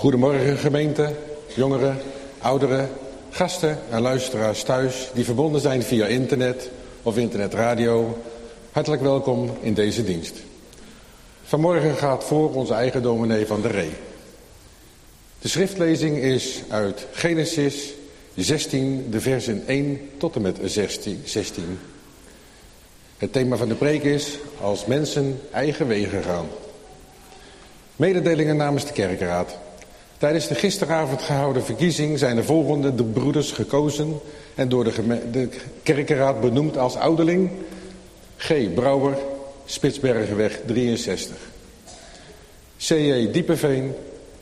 Goedemorgen gemeente, jongeren, ouderen, gasten en luisteraars thuis die verbonden zijn via internet of internetradio. Hartelijk welkom in deze dienst. Vanmorgen gaat voor onze eigen dominee Van der Ree. De schriftlezing is uit Genesis 16, de versen 1 tot en met 16. Het thema van de preek is: als mensen eigen wegen gaan. Mededelingen namens de kerkenraad. Tijdens de gisteravond gehouden verkiezing zijn de volgende de broeders gekozen en door de kerkenraad benoemd als ouderling: G. Brouwer, Spitsbergenweg 63. C.J. Diepenveen,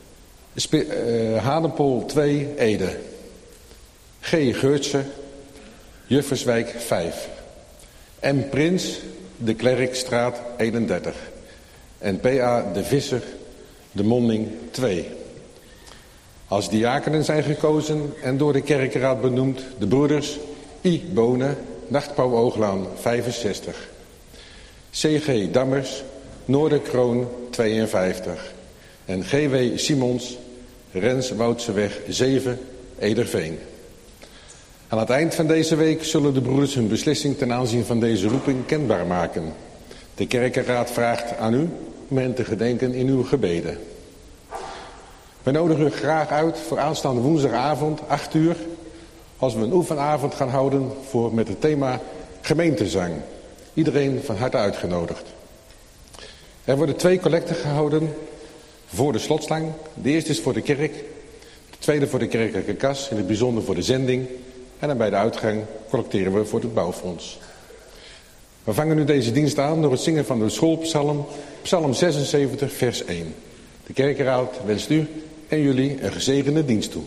Hadenpol 2, Ede. G. Geurtse, Jufferswijk 5. M. Prins, de Klerkstraat 31. En P.A. de Visser, de Monding 2. Als diakenen zijn gekozen en door de kerkenraad benoemd de broeders I. Bonen, Nachtpauw Ooglaan 65. C.G. Dammers, Noorderkroon 52. En G.W. Simons, Rens Woudseweg 7, Ederveen. Aan het eind van deze week zullen de broeders hun beslissing ten aanzien van deze roeping kenbaar maken. De kerkenraad vraagt aan u om hen te gedenken in uw gebeden. We nodigen u graag uit voor aanstaande woensdagavond 8 uur... als we een oefenavond gaan houden met het thema gemeentezang. Iedereen van harte uitgenodigd. Er worden 2 collecten gehouden voor de slotslang. De eerste is voor de kerk, de tweede voor de kerkelijke kas, in het bijzonder voor de zending. En dan bij de uitgang collecteren we voor het bouwfonds. We vangen nu deze dienst aan door het zingen van de schoolpsalm, psalm 76, vers 1. De kerkenraad wenst u en jullie een gezegende dienst toe.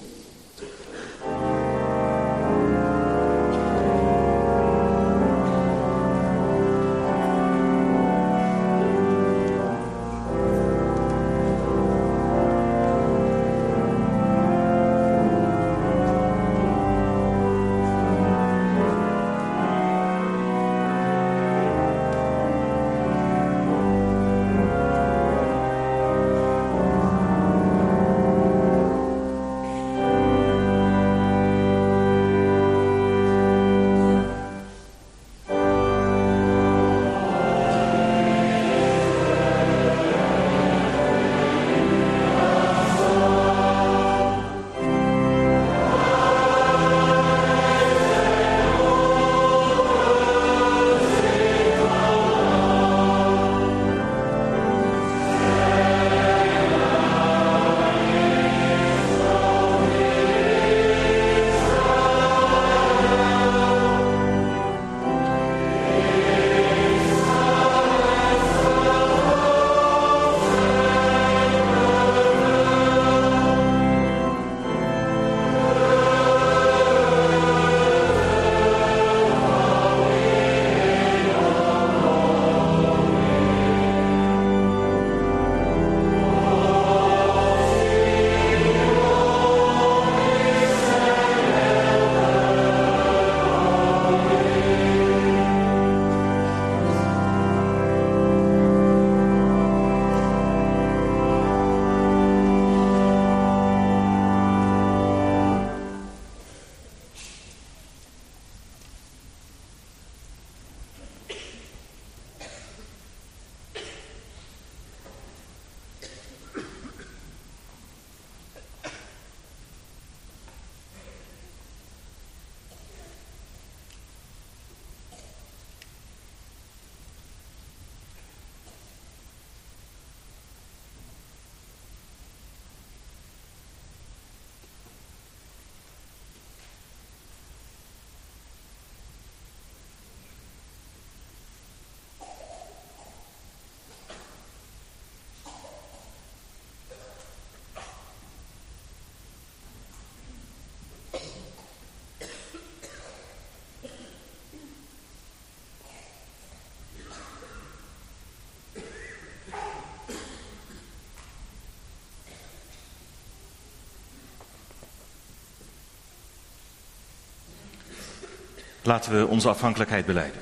Laten we onze afhankelijkheid belijden.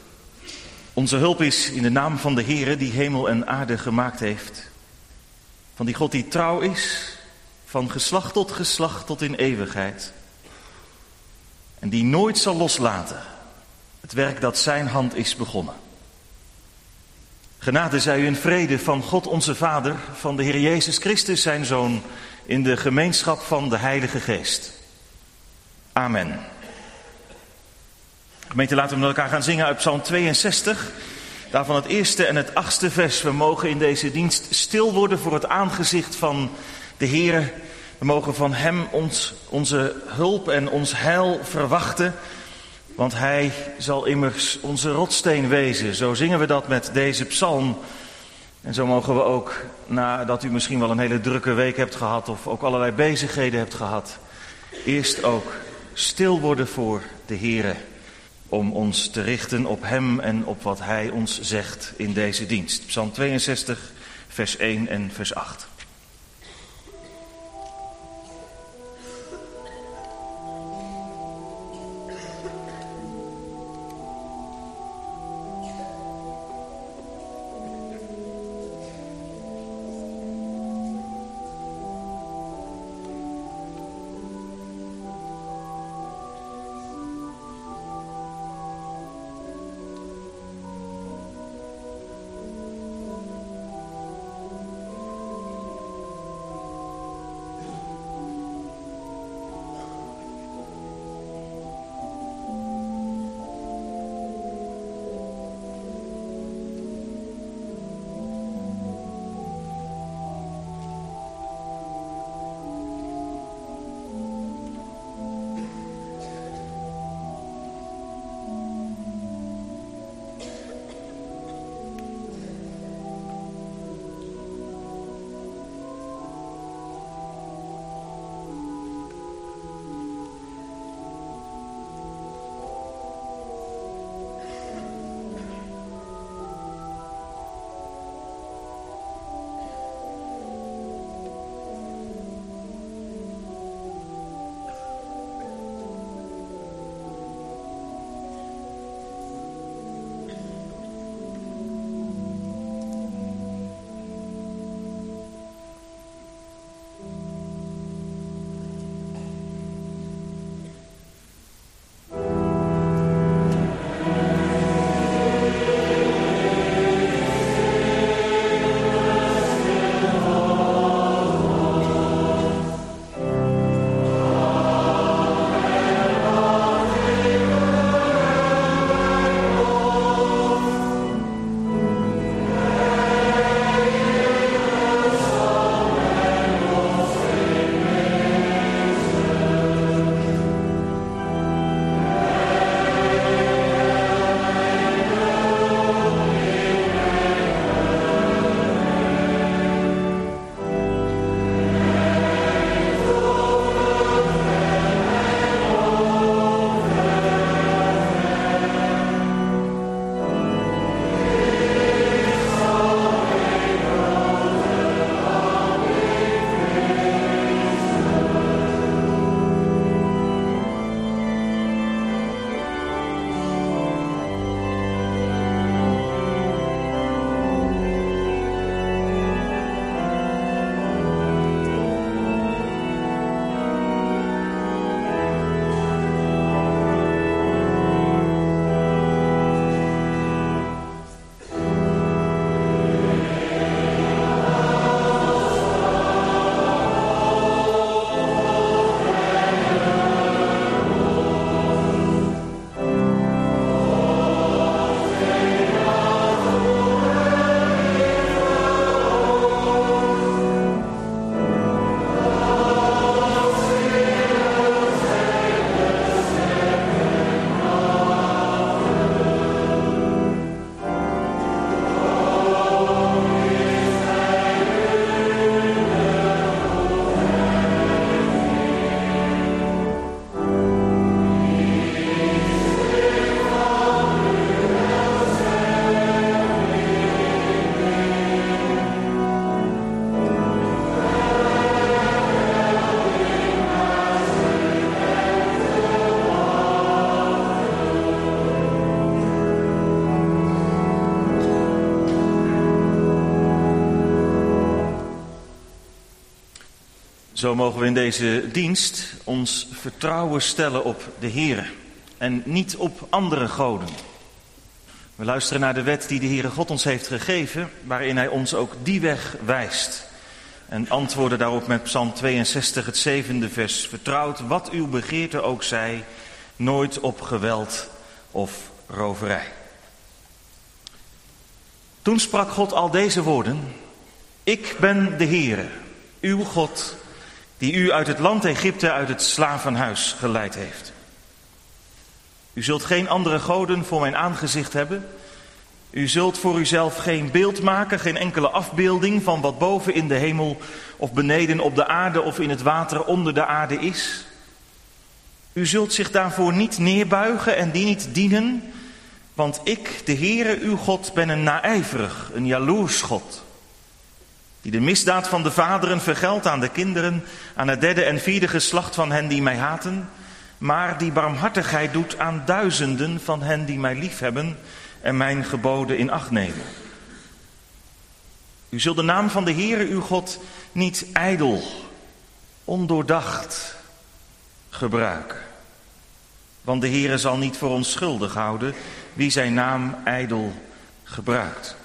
Onze hulp is in de naam van de Heere die hemel en aarde gemaakt heeft Van die God die trouw is, van geslacht tot in eeuwigheid. En die nooit zal loslaten het werk dat zijn hand is begonnen. Genade zij u in vrede van God onze Vader, van de Heer Jezus Christus zijn Zoon, in de gemeenschap van de Heilige Geest. Amen. Gemeente, laten we met elkaar gaan zingen uit Psalm 62. Daarvan het eerste en het 8e vers. We mogen in deze dienst stil worden voor het aangezicht van de Heer. We mogen van Hem onze hulp en ons heil verwachten. Want Hij zal immers onze rotsteen wezen. Zo zingen we dat met deze psalm. En zo mogen we ook, nadat u misschien wel een hele drukke week hebt gehad of ook allerlei bezigheden hebt gehad, eerst ook stil worden voor de Heere. Om ons te richten op Hem en op wat Hij ons zegt in deze dienst. Psalm 62, vers 1 en vers 8. Zo mogen we in deze dienst ons vertrouwen stellen op de Heere en niet op andere goden. We luisteren naar de wet die de Heere God ons heeft gegeven, waarin Hij ons ook die weg wijst. En antwoorden daarop met Psalm 62, het 7e vers. Vertrouwt wat uw begeerte ook zij, nooit op geweld of roverij. Toen sprak God al deze woorden. Ik ben de Heere, uw God, die u uit het land Egypte, uit het slavenhuis geleid heeft. U zult geen andere goden voor mijn aangezicht hebben. U zult voor uzelf geen beeld maken, geen enkele afbeelding van wat boven in de hemel of beneden op de aarde of in het water onder de aarde is. U zult zich daarvoor niet neerbuigen en die niet dienen, want ik, de Heere, uw God, ben een naijverig, een jaloers God, die de misdaad van de vaderen vergeldt aan de kinderen, aan het derde en vierde geslacht van hen die mij haten, maar die barmhartigheid doet aan duizenden van hen die mij liefhebben en mijn geboden in acht nemen. U zult de naam van de Heere uw God niet ijdel, ondoordacht gebruiken. Want de Heere zal niet voor ons schuldig houden wie zijn naam ijdel gebruikt.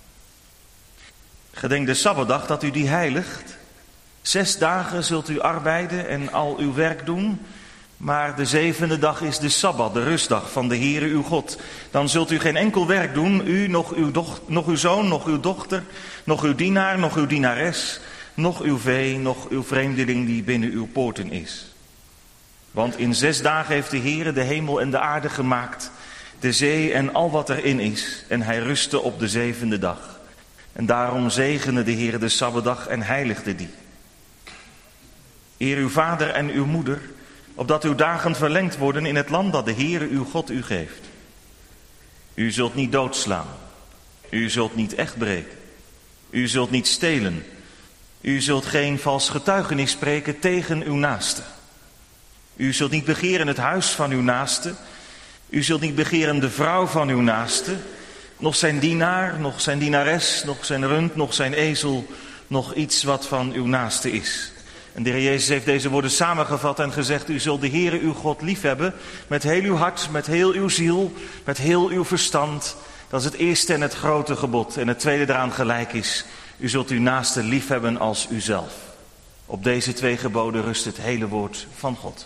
Gedenk de Sabbatdag dat u die heiligt. 6 dagen zult u arbeiden en al uw werk doen. Maar de 7e dag is de Sabbat, de rustdag van de Heere uw God. Dan zult u geen enkel werk doen, u, nog uw zoon, nog uw dochter, nog uw dienaar, nog uw dienares, nog uw vee, nog uw vreemdeling die binnen uw poorten is. Want in 6 dagen heeft de Heere de hemel en de aarde gemaakt, de zee en al wat erin is. En hij rustte op de 7e dag. En daarom zegende de Heere de Sabbatdag en heiligde die. Eer uw vader en uw moeder, opdat uw dagen verlengd worden in het land dat de Heere uw God u geeft. U zult niet doodslaan. U zult niet echt breken. U zult niet stelen. U zult geen vals getuigenis spreken tegen uw naaste. U zult niet begeren het huis van uw naaste. U zult niet begeren de vrouw van uw naaste. Nog zijn dienaar, nog zijn dienares, nog zijn rund, nog zijn ezel, nog iets wat van uw naaste is. En de Heer Jezus heeft deze woorden samengevat en gezegd, u zult de Heere uw God liefhebben met heel uw hart, met heel uw ziel, met heel uw verstand. Dat is het eerste en het grote gebod. En het tweede eraan gelijk is, u zult uw naaste liefhebben als uzelf. Op deze 2 geboden rust het hele woord van God.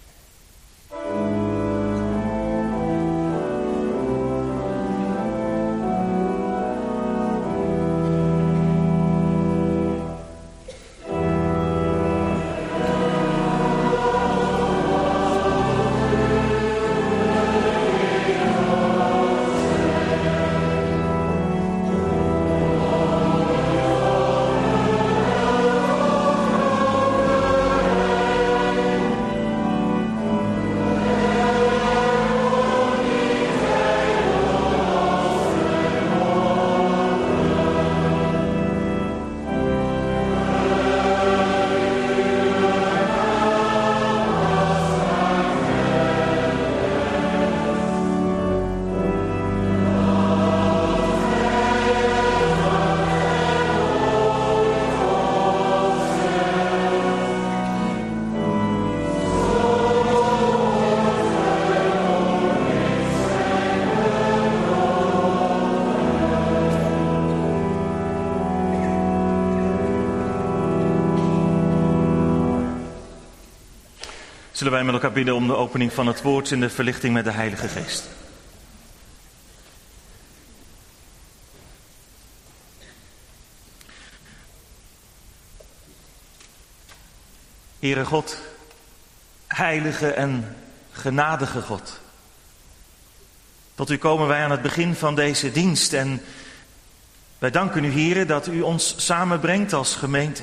Zullen wij met elkaar bidden om de opening van het woord en de verlichting met de Heilige Geest. Heere God, heilige en genadige God. Tot u komen wij aan het begin van deze dienst en wij danken u, Heere, dat u ons samenbrengt als gemeente.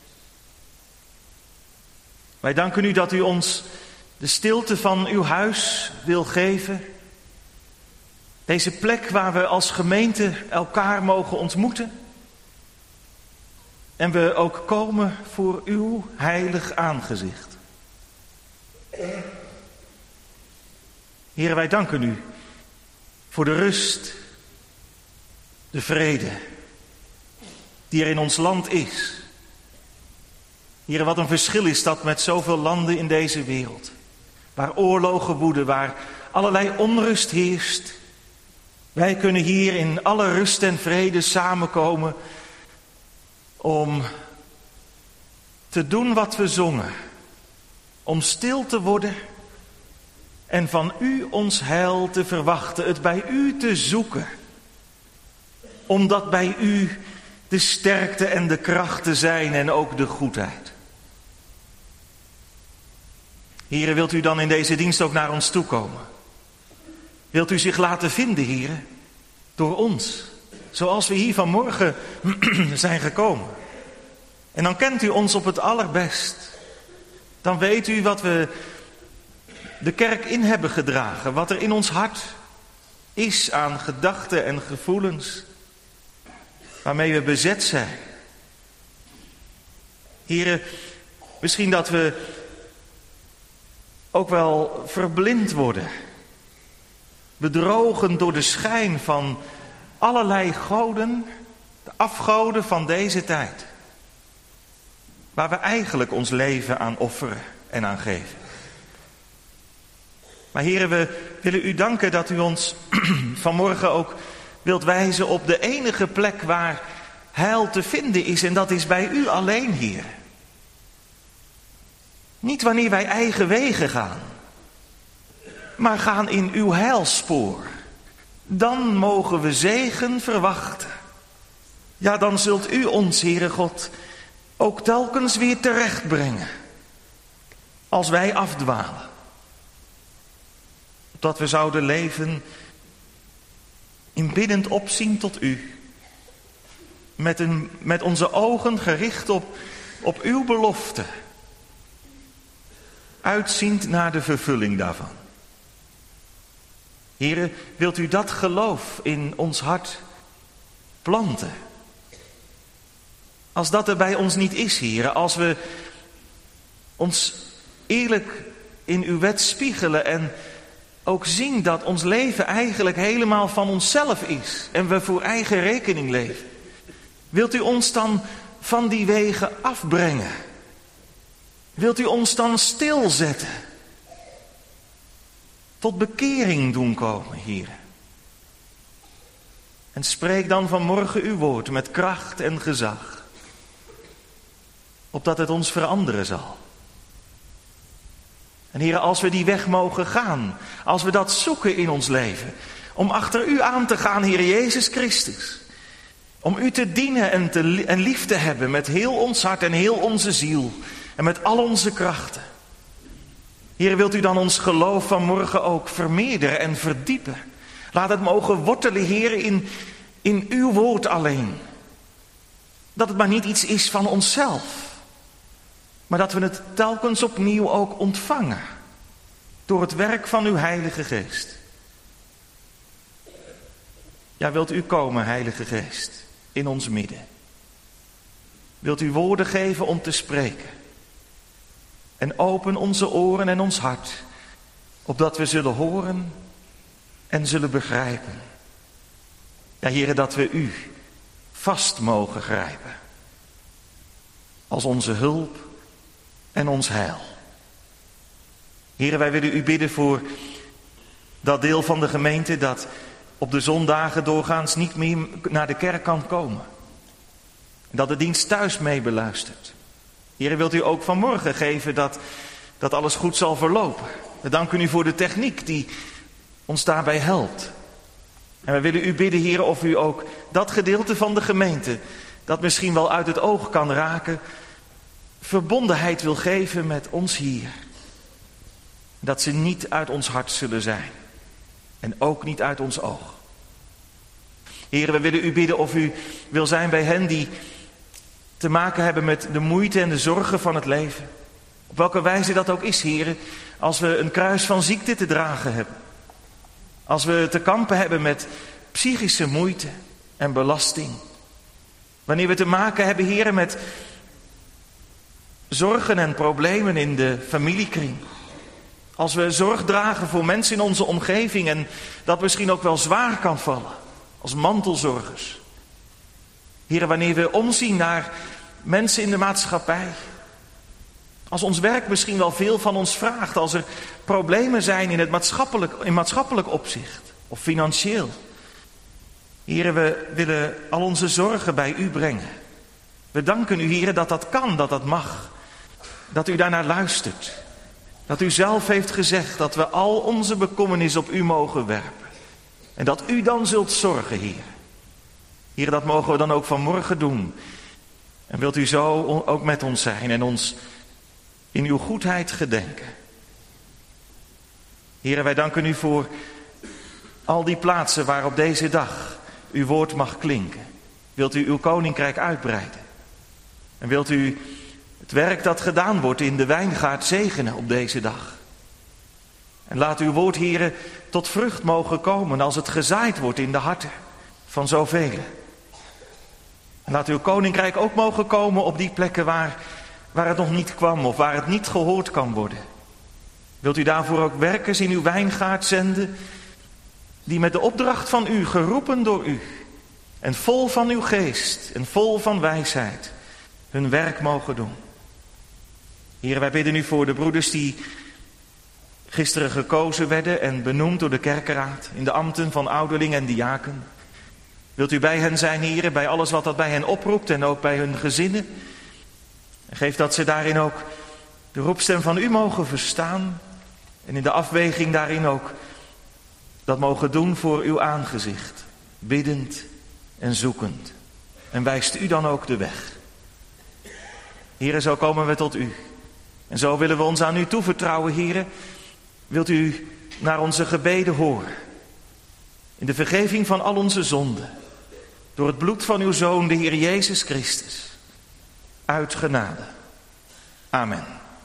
Wij danken u dat u ons de stilte van uw huis wil geven. Deze plek waar we als gemeente elkaar mogen ontmoeten. En we ook komen voor uw heilig aangezicht. Heere, wij danken u voor de rust, de vrede die er in ons land is. Heren, wat een verschil is dat met zoveel landen in deze wereld. Waar oorlogen woeden, waar allerlei onrust heerst. Wij kunnen hier in alle rust en vrede samenkomen om te doen wat we zongen. Om stil te worden en van u ons heil te verwachten, het bij u te zoeken. Omdat bij u de sterkte en de kracht te zijn en ook de goedheid. Heren, wilt u dan in deze dienst ook naar ons toe komen? Wilt u zich laten vinden, heren, door ons, zoals we hier vanmorgen zijn gekomen? En dan kent u ons op het allerbest. Dan weet u wat we de kerk in hebben gedragen, wat er in ons hart is aan gedachten en gevoelens, waarmee we bezet zijn. Heren, misschien dat we ook wel verblind worden, bedrogen door de schijn van allerlei goden, de afgoden van deze tijd, waar we eigenlijk ons leven aan offeren en aan geven. Maar heren, we willen u danken dat u ons vanmorgen ook wilt wijzen op de enige plek waar heil te vinden is, en dat is bij u alleen, Heer. Niet wanneer wij eigen wegen gaan, maar gaan in uw heilspoor. Dan mogen we zegen verwachten. Ja, dan zult u ons, Heere God, ook telkens weer terechtbrengen als wij afdwalen. Dat we zouden leven in biddend opzien tot u. Met onze ogen gericht op uw belofte. Uitziend naar de vervulling daarvan. Heere, wilt u dat geloof in ons hart planten? Als dat er bij ons niet is, Heere, als we ons eerlijk in uw wet spiegelen en ook zien dat ons leven eigenlijk helemaal van onszelf is en we voor eigen rekening leven. Wilt u ons dan van die wegen afbrengen? Wilt u ons dan stilzetten? Tot bekering doen komen, Heer. En spreek dan vanmorgen uw woord met kracht en gezag, opdat het ons veranderen zal. En Heer, als we die weg mogen gaan, als we dat zoeken in ons leven, om achter u aan te gaan, Heer Jezus Christus, om u te dienen en lief te hebben met heel ons hart en heel onze ziel en met al onze krachten. Heer, wilt u dan ons geloof vanmorgen ook vermeerderen en verdiepen? Laat het mogen wortelen, Heer, in uw woord alleen. Dat het maar niet iets is van onszelf, maar dat we het telkens opnieuw ook ontvangen door het werk van uw Heilige Geest. Ja, wilt u komen, Heilige Geest, in ons midden? Wilt u woorden geven om te spreken? En open onze oren en ons hart, opdat we zullen horen en zullen begrijpen. Ja, Heere, dat we u vast mogen grijpen als onze hulp en ons heil. Heere, wij willen u bidden voor dat deel van de gemeente dat op de zondagen doorgaans niet meer naar de kerk kan komen. Dat de dienst thuis mee beluistert. Heere, wilt u ook vanmorgen geven dat alles goed zal verlopen. We danken u voor de techniek die ons daarbij helpt. En we willen u bidden, Heere, of u ook dat gedeelte van de gemeente, dat misschien wel uit het oog kan raken, verbondenheid wil geven met ons hier. Dat ze niet uit ons hart zullen zijn. En ook niet uit ons oog. Heere, we willen u bidden of u wil zijn bij hen die te maken hebben met de moeite en de zorgen van het leven. Op welke wijze dat ook is, Heere, als we een kruis van ziekte te dragen hebben. Als we te kampen hebben met psychische moeite en belasting. Wanneer we te maken hebben, Heere, met zorgen en problemen in de familiekring. Als we zorg dragen voor mensen in onze omgeving en dat misschien ook wel zwaar kan vallen. Als mantelzorgers. Heere, wanneer we omzien naar mensen in de maatschappij Als ons werk misschien wel veel van ons vraagt, als er problemen zijn in maatschappelijk opzicht of financieel. Here, we willen al onze zorgen bij u brengen. We danken u, Here, dat dat kan, dat dat mag. Dat u daarnaar luistert. Dat u zelf heeft gezegd dat we al onze bekommernis op u mogen werpen. En dat u dan zult zorgen, Heer. Heer, dat mogen we dan ook vanmorgen doen. En wilt u zo ook met ons zijn en ons in uw goedheid gedenken. Heer, wij danken u voor al die plaatsen waar op deze dag uw woord mag klinken. Wilt u uw koninkrijk uitbreiden. En wilt u het werk dat gedaan wordt in de wijngaard zegenen op deze dag. En laat uw woord, Heere, tot vrucht mogen komen als het gezaaid wordt in de harten van zoveel. En laat uw koninkrijk ook mogen komen op die plekken waar het nog niet kwam of waar het niet gehoord kan worden. Wilt u daarvoor ook werkers in uw wijngaard zenden die met de opdracht van u, geroepen door u en vol van uw geest en vol van wijsheid hun werk mogen doen. Heer, wij bidden u voor de broeders die gisteren gekozen werden en benoemd door de kerkenraad in de ambten van ouderling en diaken. Wilt u bij hen zijn, Heer, bij alles wat dat bij hen oproept en ook bij hun gezinnen. En geef dat ze daarin ook de roepstem van u mogen verstaan en in de afweging daarin ook dat mogen doen voor uw aangezicht, biddend en zoekend. En wijst u dan ook de weg. Heere, zo komen we tot u. En zo willen we ons aan u toevertrouwen, Heere. Wilt u naar onze gebeden horen. In de vergeving van al onze zonden. Door het bloed van uw Zoon, de Heer Jezus Christus. Uit genade. Amen.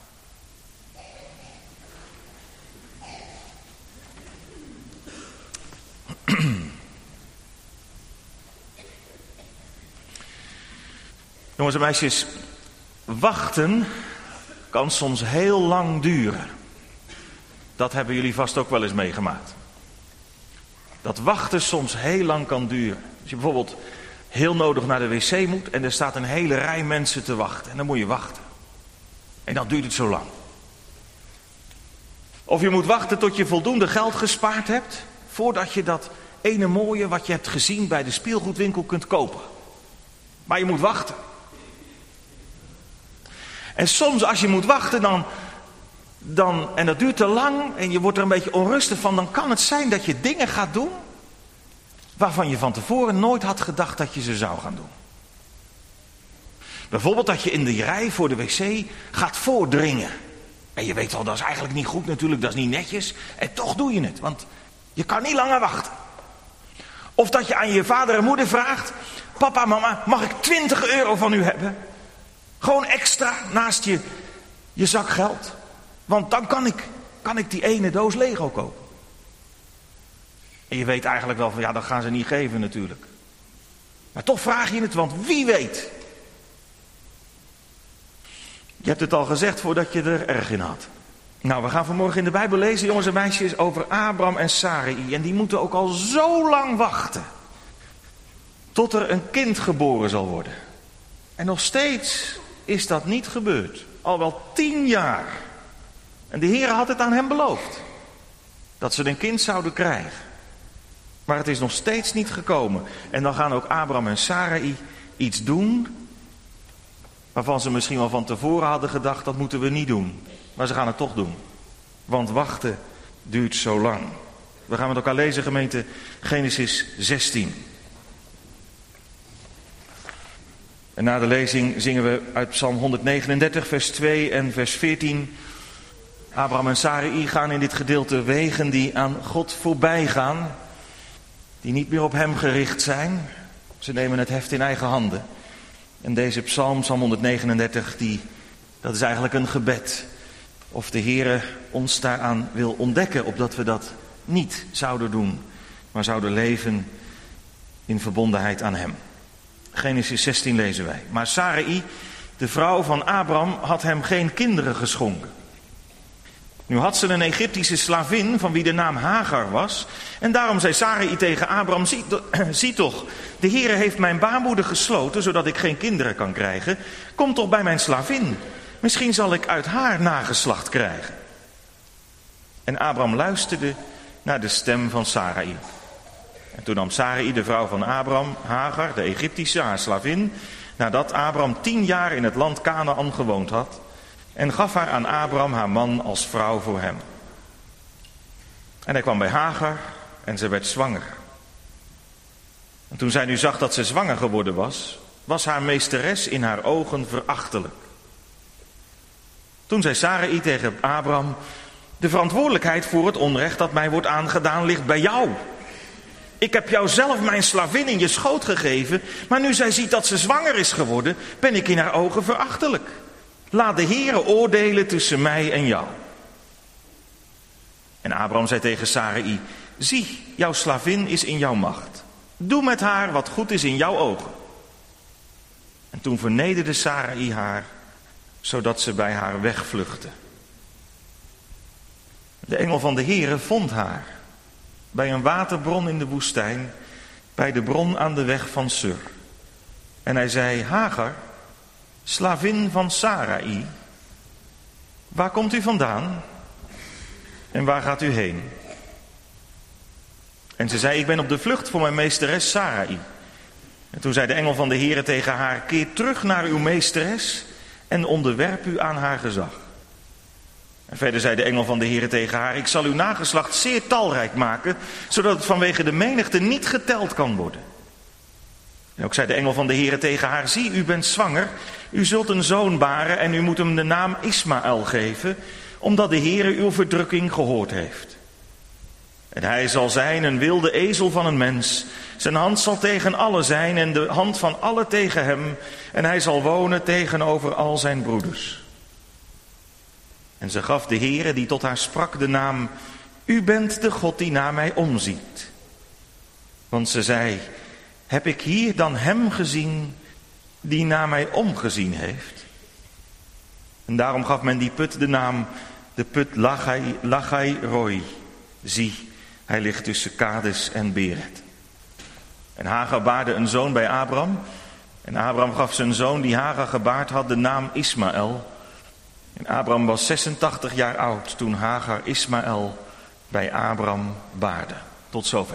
Jongens en meisjes, wachten kan soms heel lang duren. Dat hebben jullie vast ook wel eens meegemaakt. Dat wachten soms heel lang kan duren. Als je bijvoorbeeld heel nodig naar de wc moet en er staat een hele rij mensen te wachten. En dan moet je wachten. En dan duurt het zo lang. Of je moet wachten tot je voldoende geld gespaard hebt voordat je dat ene mooie wat je hebt gezien bij de speelgoedwinkel kunt kopen. Maar je moet wachten. En soms als je moet wachten en dat duurt te lang en je wordt er een beetje onrustig van, dan kan het zijn dat je dingen gaat doen waarvan je van tevoren nooit had gedacht dat je ze zou gaan doen. Bijvoorbeeld dat je in de rij voor de wc gaat voordringen. En je weet wel, dat is eigenlijk niet goed natuurlijk, dat is niet netjes. En toch doe je het, want je kan niet langer wachten. Of dat je aan je vader en moeder vraagt: papa, mama, mag ik 20 euro van u hebben? Gewoon extra naast je zak geld. Want dan kan ik die ene doos Lego kopen. En je weet eigenlijk wel van ja, dat gaan ze niet geven natuurlijk. Maar toch vraag je het, want wie weet. Je hebt het al gezegd voordat je er erg in had. Nou, we gaan vanmorgen in de Bijbel lezen, jongens en meisjes, over Abraham en Sarai. En die moeten ook al zo lang wachten. Tot er een kind geboren zal worden. En nog steeds is dat niet gebeurd. Al wel 10 jaar. En de Heer had het aan hem beloofd. Dat ze een kind zouden krijgen. Maar het is nog steeds niet gekomen. En dan gaan ook Abraham en Sarai iets doen waarvan ze misschien wel van tevoren hadden gedacht, dat moeten we niet doen. Maar ze gaan het toch doen. Want wachten duurt zo lang. We gaan met elkaar lezen, gemeente, Genesis 16. En na de lezing zingen we uit Psalm 139, vers 2 en vers 14. Abraham en Sarai gaan in dit gedeelte wegen die aan God voorbij gaan. Die niet meer op hem gericht zijn. Ze nemen het heft in eigen handen. En deze psalm 139, dat is eigenlijk een gebed. Of de Heere ons daaraan wil ontdekken, opdat we dat niet zouden doen. Maar zouden leven in verbondenheid aan hem. Genesis 16 lezen wij. Maar Sarai, de vrouw van Abraham, had hem geen kinderen geschonken. Nu had ze een Egyptische slavin van wie de naam Hagar was. En daarom zei Sarai tegen Abraham: zie toch, de Heere heeft mijn baarmoeder gesloten, zodat ik geen kinderen kan krijgen. Kom toch bij mijn slavin. Misschien zal ik uit haar nageslacht krijgen. En Abraham luisterde naar de stem van Sarai. En toen nam Sarai, de vrouw van Abraham, Hagar, de Egyptische, haar slavin, nadat Abraham 10 jaar in het land Kanaan gewoond had, en gaf haar aan Abraham, haar man, als vrouw voor hem. En hij kwam bij Hagar en ze werd zwanger. En toen zij nu zag dat ze zwanger geworden was, was haar meesteres in haar ogen verachtelijk. Toen zei Sarai tegen Abraham: de verantwoordelijkheid voor het onrecht dat mij wordt aangedaan ligt bij jou. Ik heb jou zelf mijn slavin in je schoot gegeven, maar nu zij ziet dat ze zwanger is geworden, ben ik in haar ogen verachtelijk. Laat de Heere oordelen tussen mij en jou. En Abraham zei tegen Sarai: zie, jouw slavin is in jouw macht. Doe met haar wat goed is in jouw ogen. En toen vernederde Sarai haar, zodat ze bij haar wegvluchtte. De engel van de Heere vond haar bij een waterbron in de woestijn, bij de bron aan de weg van Sur. En hij zei: Hagar, slavin van Sarai, waar komt u vandaan en waar gaat u heen? En ze zei: ik ben op de vlucht voor mijn meesteres Sarai. En toen zei de engel van de Heere tegen haar: keer terug naar uw meesteres en onderwerp u aan haar gezag. En verder zei de engel van de Heere tegen haar: ik zal uw nageslacht zeer talrijk maken, zodat het vanwege de menigte niet geteld kan worden. En ook zei de engel van de Heere tegen haar: zie, u bent zwanger, u zult een zoon baren en u moet hem de naam Ismaël geven, omdat de Heere uw verdrukking gehoord heeft. En hij zal zijn een wilde ezel van een mens. Zijn hand zal tegen allen zijn en de hand van allen tegen hem. En hij zal wonen tegenover al zijn broeders. En ze gaf de Heere die tot haar sprak de naam: u bent de God die naar mij omziet. Want ze zei: heb ik hier dan hem gezien die naar mij omgezien heeft? En daarom gaf men die put de naam, de put Lachai Roi. Zie, hij ligt tussen Kades en Beret. En Hagar baarde een zoon bij Abraham. En Abraham gaf zijn zoon die Hagar gebaard had de naam Ismaël. En Abraham was 86 jaar oud toen Hagar Ismaël bij Abraham baarde. Tot zover.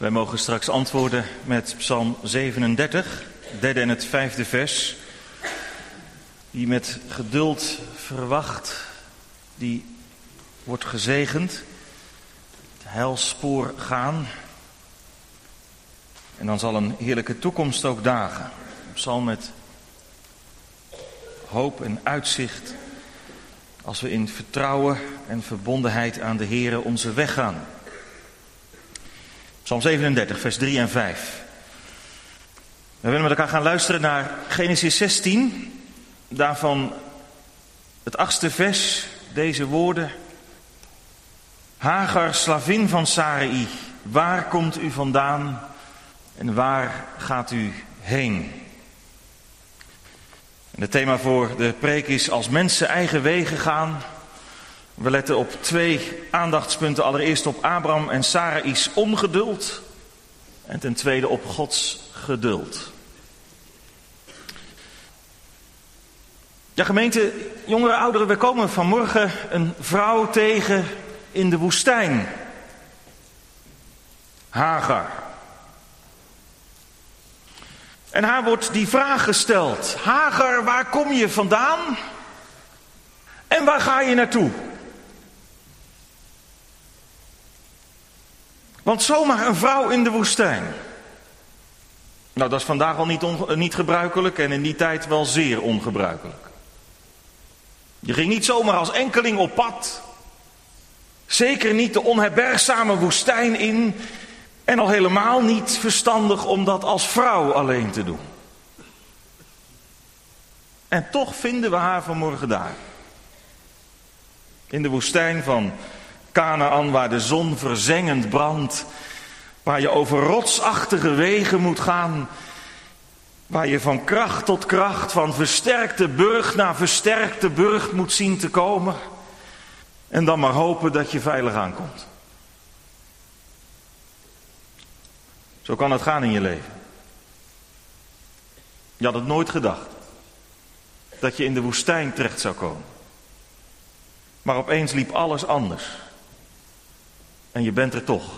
Wij mogen straks antwoorden met Psalm 37, derde en het vijfde vers. Die met geduld verwacht, die wordt gezegend. Het heilspoor gaan. En dan zal een heerlijke toekomst ook dagen. Een psalm met hoop en uitzicht. Als we in vertrouwen en verbondenheid aan de Heere onze weg gaan. Psalm 37, vers 3 en 5. We willen met elkaar gaan luisteren naar Genesis 16. Daarvan het 8e vers, deze woorden. Hagar, slavin van Sarai, waar komt u vandaan en waar gaat u heen? En het thema voor de preek is als mensen eigen wegen gaan. We letten op 2 aandachtspunten. Allereerst op Abraham en Sarai's ongeduld. En ten tweede op Gods geduld. Ja, gemeente, jongeren, ouderen, we komen vanmorgen een vrouw tegen in de woestijn. Hagar. En haar wordt die vraag gesteld. Hagar, waar kom je vandaan? En waar ga je naartoe? Want zomaar een vrouw in de woestijn. Nou, dat is vandaag al niet gebruikelijk en in die tijd wel zeer ongebruikelijk. Je ging niet zomaar als enkeling op pad. Zeker niet de onherbergzame woestijn in. En al helemaal niet verstandig om dat als vrouw alleen te doen. En toch vinden we haar vanmorgen daar. In de woestijn van Kanaan, waar de zon verzengend brandt. Waar je over rotsachtige wegen moet gaan. Waar je van kracht tot kracht, van versterkte burcht naar versterkte burcht moet zien te komen. En dan maar hopen dat je veilig aankomt. Zo kan het gaan in je leven. Je had het nooit gedacht. Dat je in de woestijn terecht zou komen. Maar opeens liep alles anders. En je bent er toch.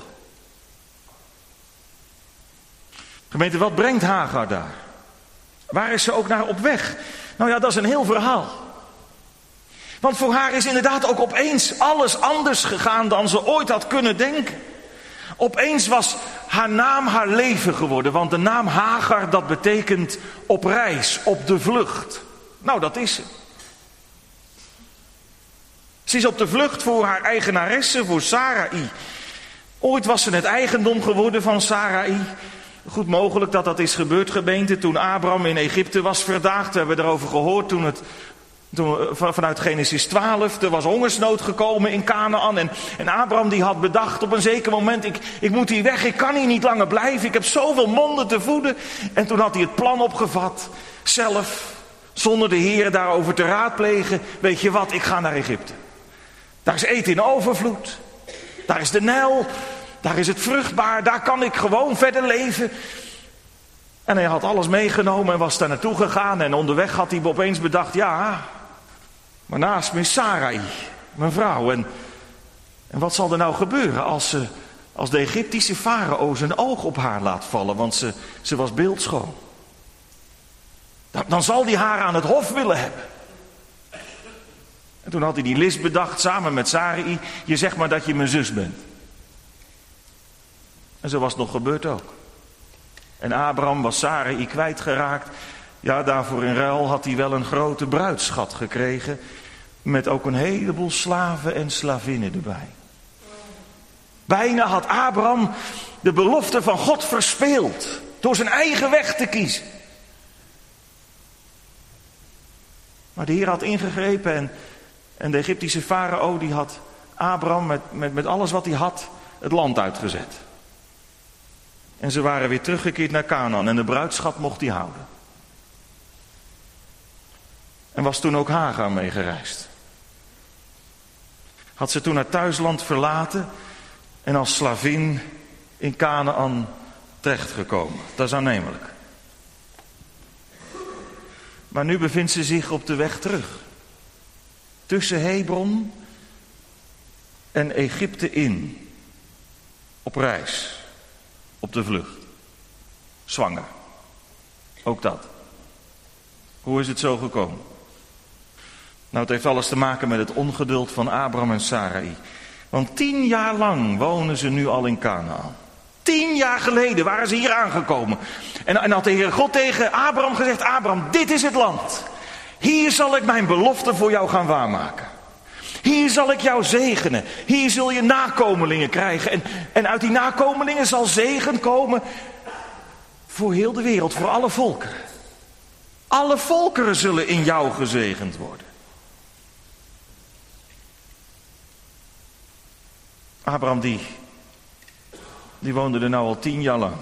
Gemeente, wat brengt Hagar daar? Waar is ze ook naar op weg? Nou ja, dat is een heel verhaal. Want voor haar is inderdaad ook opeens alles anders gegaan dan ze ooit had kunnen denken. Opeens was haar naam haar leven geworden. Want de naam Hagar, dat betekent op reis, op de vlucht. Nou, dat is ze. Ze is op de vlucht voor haar eigenaresse, voor Sarai. Ooit was ze het eigendom geworden van Sarai. Goed mogelijk dat dat is gebeurd, gemeente, toen Abraham in Egypte was verdaagd. We hebben erover gehoord toen vanuit Genesis 12, er was hongersnood gekomen in Kanaan. En Abraham die had bedacht op een zeker moment, ik moet hier weg, ik kan hier niet langer blijven. Ik heb zoveel monden te voeden. En toen had hij het plan opgevat, zelf, zonder de Heer daarover te raadplegen. Weet je wat, ik ga naar Egypte. Daar is eten in overvloed. Daar is de Nijl. Daar is het vruchtbaar. Daar kan ik gewoon verder leven. En hij had alles meegenomen en was daar naartoe gegaan. En onderweg had hij opeens bedacht, ja, maar naast me is Sarai, mijn vrouw. En wat zal er nou gebeuren als de Egyptische farao zijn oog op haar laat vallen? Want ze was beeldschoon. Dan zal hij haar aan het hof willen hebben. En toen had hij die list bedacht samen met Sarai. Je zegt maar dat je mijn zus bent. En zo was het nog gebeurd ook. En Abraham was Sarai kwijtgeraakt. Ja, daarvoor in ruil had hij wel een grote bruidsschat gekregen. Met ook een heleboel slaven en slavinnen erbij. Bijna had Abraham de belofte van God verspeeld. Door zijn eigen weg te kiezen. Maar de Heer had ingegrepen en de Egyptische farao die had Abraham met alles wat hij had het land uitgezet. En ze waren weer teruggekeerd naar Kanaan en de bruidschat mocht hij houden. En was toen ook Hagar meegereisd. Had ze toen haar thuisland verlaten en als slavin in Kanaan terechtgekomen. Dat is aannemelijk. Maar nu bevindt ze zich op de weg terug. Tussen Hebron en Egypte in. Op reis. op de vlucht. Zwanger. Ook dat. Hoe is het zo gekomen? Nou, het heeft alles te maken met het ongeduld van Abraham en Sarai. Want 10 jaar lang wonen ze nu al in Kanaan. 10 jaar geleden waren ze hier aangekomen. En had de Heer God tegen Abraham gezegd: Abraham, dit is het land. Hier zal ik mijn belofte voor jou gaan waarmaken. Hier zal ik jou zegenen. Hier zul je nakomelingen krijgen. En uit die nakomelingen zal zegen komen voor heel de wereld, voor alle volkeren. Alle volkeren zullen in jou gezegend worden. Abraham die woonde er nou al 10 jaar lang.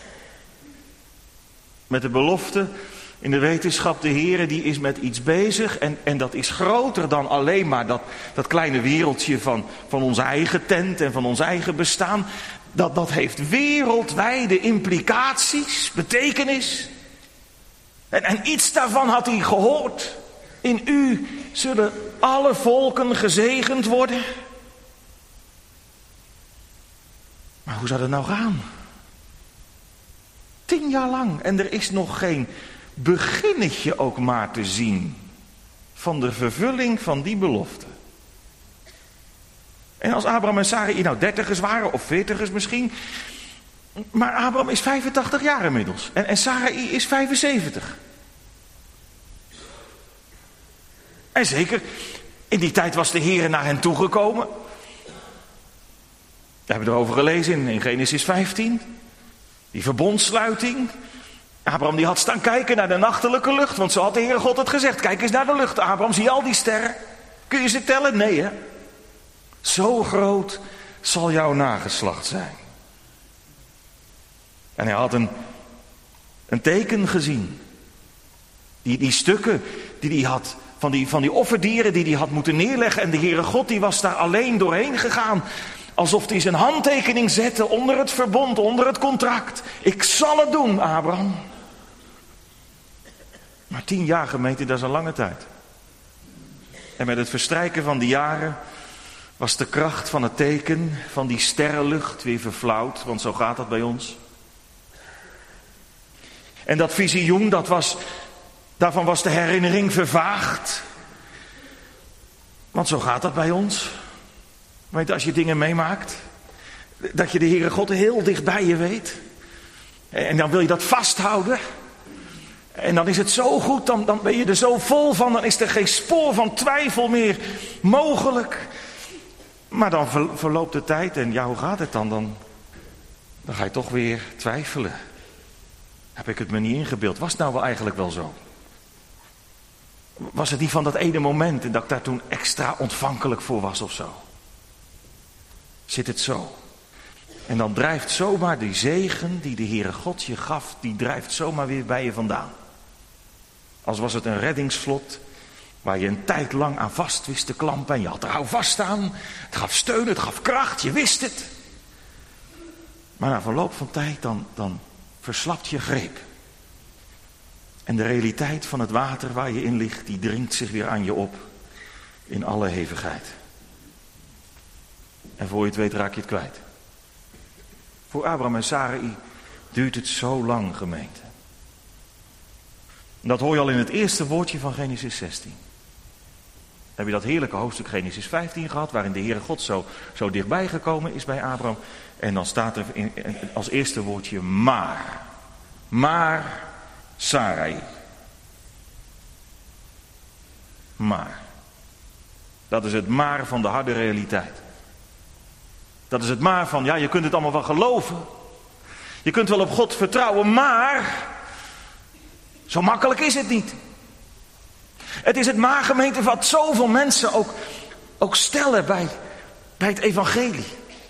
Met de belofte in de wetenschap, de Heere die is met iets bezig. En dat is groter dan alleen maar dat kleine wereldje van onze eigen tent en van ons eigen bestaan. Dat heeft wereldwijde implicaties, betekenis. En iets daarvan had hij gehoord. In u zullen alle volken gezegend worden. Maar hoe zou dat nou gaan? 10 jaar lang en er is nog geen beginnetje ook maar te zien van de vervulling van die belofte. En als Abraham en Sarai nou 30ers waren of 40ers misschien, maar Abraham is 85 jaar inmiddels en Sarai is 75. En zeker, in die tijd was de Heer naar hen toegekomen. We hebben erover gelezen in Genesis 15. Die verbondsluiting. Abraham die had staan kijken naar de nachtelijke lucht. Want zo had de Heere God het gezegd. Kijk eens naar de lucht, Abraham. Zie je al die sterren? Kun je ze tellen? Nee, hè? Zo groot zal jouw nageslacht zijn. En hij had een teken gezien. Die stukken die hij had van die offerdieren die hij had moeten neerleggen. En de Heere God die was daar alleen doorheen gegaan. Alsof hij zijn handtekening zette onder het verbond, onder het contract. Ik zal het doen, Abraham. Maar 10 jaar, gemeente, dat is een lange tijd. En met het verstrijken van die jaren was de kracht van het teken van die sterrenlucht weer verflauwd. Want zo gaat dat bij ons. En dat visioen, daarvan was de herinnering vervaagd. Want zo gaat dat bij ons. Weet je, als je dingen meemaakt, dat je de Heere God heel dicht bij je weet. En dan wil je dat vasthouden. En dan is het zo goed, dan ben je er zo vol van, dan is er geen spoor van twijfel meer mogelijk. Maar dan verloopt de tijd en ja, hoe gaat het dan? Dan ga je toch weer twijfelen. Heb ik het me niet ingebeeld? Was het nou wel eigenlijk wel zo? Was het niet van dat ene moment en dat ik daar toen extra ontvankelijk voor was of zo? Zit het zo? En dan drijft zomaar die zegen die de Heere God je gaf, die drijft zomaar weer bij je vandaan. Als was het een reddingsvlot waar je een tijd lang aan vast wist te klampen en je had er hou vast aan. Het gaf steun, het gaf kracht, je wist het. Maar na verloop van tijd dan verslapt je greep. En de realiteit van het water waar je in ligt, die dringt zich weer aan je op in alle hevigheid. En voor je het weet raak je het kwijt. Voor Abraham en Sarai duurt het zo lang, gemeente. En dat hoor je al in het eerste woordje van Genesis 16. Heb je dat heerlijke hoofdstuk Genesis 15 gehad, waarin de Heere God zo dichtbij gekomen is bij Abraham. En dan staat er als eerste woordje maar Sarai. Maar. Dat is het maar van de harde realiteit. Dat is het maar van, ja, je kunt het allemaal wel geloven. Je kunt wel op God vertrouwen, maar zo makkelijk is het niet. Het is het maar, gemeente, wat zoveel mensen ook stellen bij het evangelie.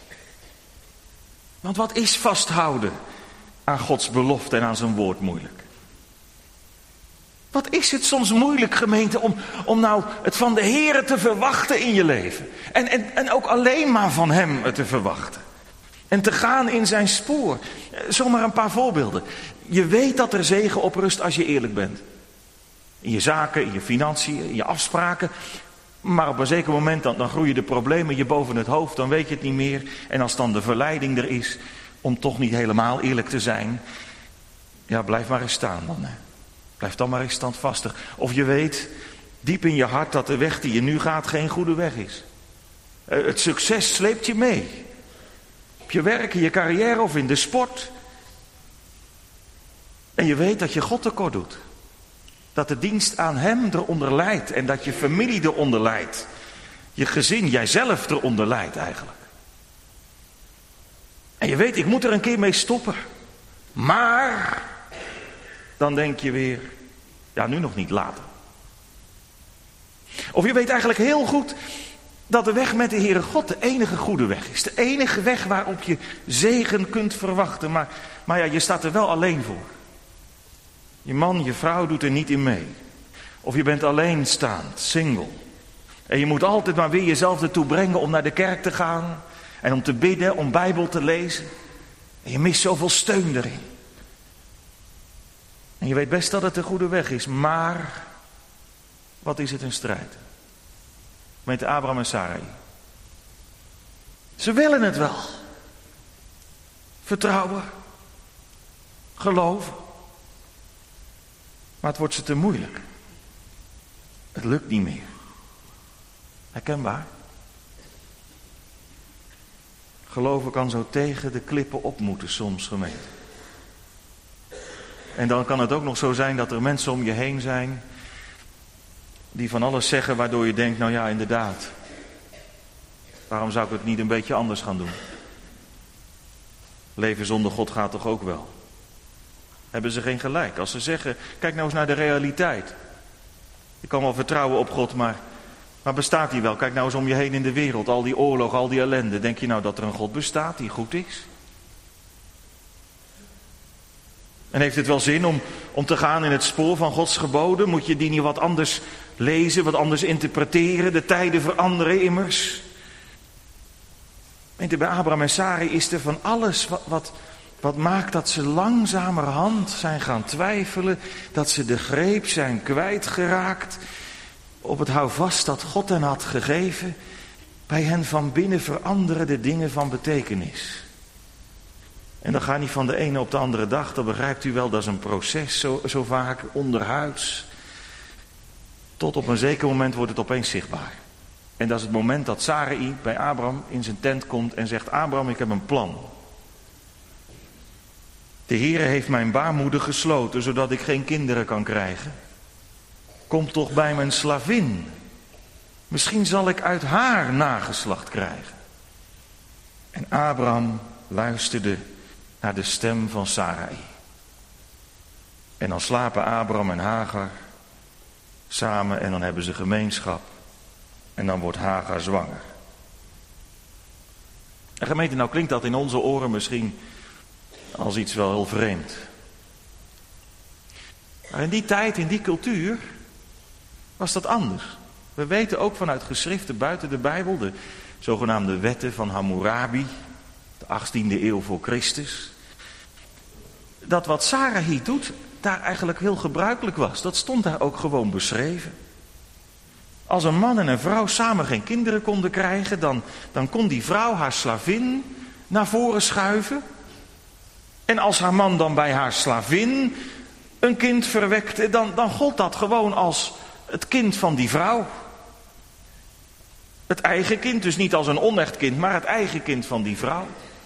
Want wat is vasthouden aan Gods belofte en aan zijn woord moeilijk? Wat is het soms moeilijk, gemeente, om nou het van de Heere te verwachten in je leven. En ook alleen maar van hem het te verwachten. En te gaan in zijn spoor. Zomaar een paar voorbeelden. Je weet dat er zegen op rust als je eerlijk bent. In je zaken, in je financiën, in je afspraken. Maar op een zeker moment dan groeien de problemen je boven het hoofd. Dan weet je het niet meer. En als dan de verleiding er is, om toch niet helemaal eerlijk te zijn, ja, blijf maar eens staan dan. Hè. Blijf dan maar eens standvastig. Of je weet diep in je hart dat de weg die je nu gaat geen goede weg is. Het succes sleept je mee. Op je werk, in je carrière of in de sport. En je weet dat je God tekort doet. Dat de dienst aan hem eronder lijdt en dat je familie eronder lijdt. Je gezin, jijzelf eronder lijdt eigenlijk. En je weet, ik moet er een keer mee stoppen. Maar dan denk je weer, ja, nu nog niet, later. Of je weet eigenlijk heel goed dat de weg met de Heere God de enige goede weg is. De enige weg waarop je zegen kunt verwachten. Maar ja, je staat er wel alleen voor. Je man, je vrouw doet er niet in mee. Of je bent alleenstaand, single. En je moet altijd maar weer jezelf ertoe brengen om naar de kerk te gaan. En om te bidden, om Bijbel te lezen. En je mist zoveel steun erin. En je weet best dat het de goede weg is. Maar wat is het een strijd? Met Abraham en Sarai. Ze willen het wel. Vertrouwen. Geloven. Maar het wordt ze te moeilijk. Het lukt niet meer. Herkenbaar? Geloven kan zo tegen de klippen op moeten soms, gemeente. En dan kan het ook nog zo zijn dat er mensen om je heen zijn die van alles zeggen waardoor je denkt, nou ja, inderdaad. Waarom zou ik het niet een beetje anders gaan doen? Leven zonder God gaat toch ook wel? Hebben ze geen gelijk? Als ze zeggen, kijk nou eens naar de realiteit. Je kan wel vertrouwen op God, maar bestaat die wel? Kijk nou eens om je heen in de wereld, al die oorlog, al die ellende. Denk je nou dat er een God bestaat die goed is? En heeft het wel zin om te gaan in het spoor van Gods geboden? Moet je die niet wat anders lezen, wat anders interpreteren? De tijden veranderen immers. Bij Abraham en Sarai is er van alles wat maakt dat ze langzamerhand zijn gaan twijfelen. Dat ze de greep zijn kwijtgeraakt op het houvast dat God hen had gegeven. Bij hen van binnen veranderen de dingen van betekenis. En dat gaat niet van de ene op de andere dag, dat begrijpt u wel, dat is een proces, zo vaak onderhuids. Tot op een zeker moment wordt het opeens zichtbaar. En dat is het moment dat Sarai bij Abraham in zijn tent komt en zegt, Abraham, ik heb een plan. De Heere heeft mijn baarmoeder gesloten, zodat ik geen kinderen kan krijgen. Kom toch bij mijn slavin. Misschien zal ik uit haar nageslacht krijgen. En Abraham luisterde naar de stem van Sarai. En dan slapen Abraham en Hagar samen en dan hebben ze gemeenschap. En dan wordt Hagar zwanger. En gemeente, nou klinkt dat in onze oren misschien als iets wel heel vreemd. Maar in die tijd, in die cultuur, was dat anders. We weten ook vanuit geschriften buiten de Bijbel, de zogenaamde wetten van Hammurabi, de 18e eeuw voor Christus, dat wat Sarai doet, daar eigenlijk heel gebruikelijk was. Dat stond daar ook gewoon beschreven. Als een man en een vrouw samen geen kinderen konden krijgen, dan kon die vrouw haar slavin naar voren schuiven. En als haar man dan bij haar slavin een kind verwekte, dan gold dat gewoon als het kind van die vrouw. Het eigen kind, dus niet als een onecht kind, maar het eigen kind van die vrouw.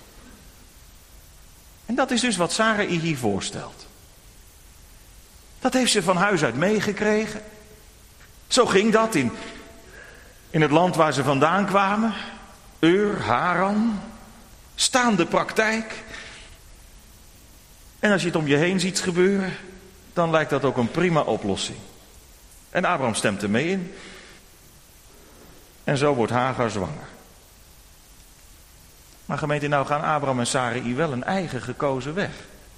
En dat is dus wat Sarai hier voorstelt. Dat heeft ze van huis uit meegekregen. Zo ging dat in het land waar ze vandaan kwamen. Ur, Haran. Staande praktijk. En als je het om je heen ziet gebeuren, dan lijkt dat ook een prima oplossing. En Abraham stemt er mee in. En zo wordt Hagar zwanger. Maar gemeente, nou gaan Abraham en Sarai wel een eigen gekozen weg.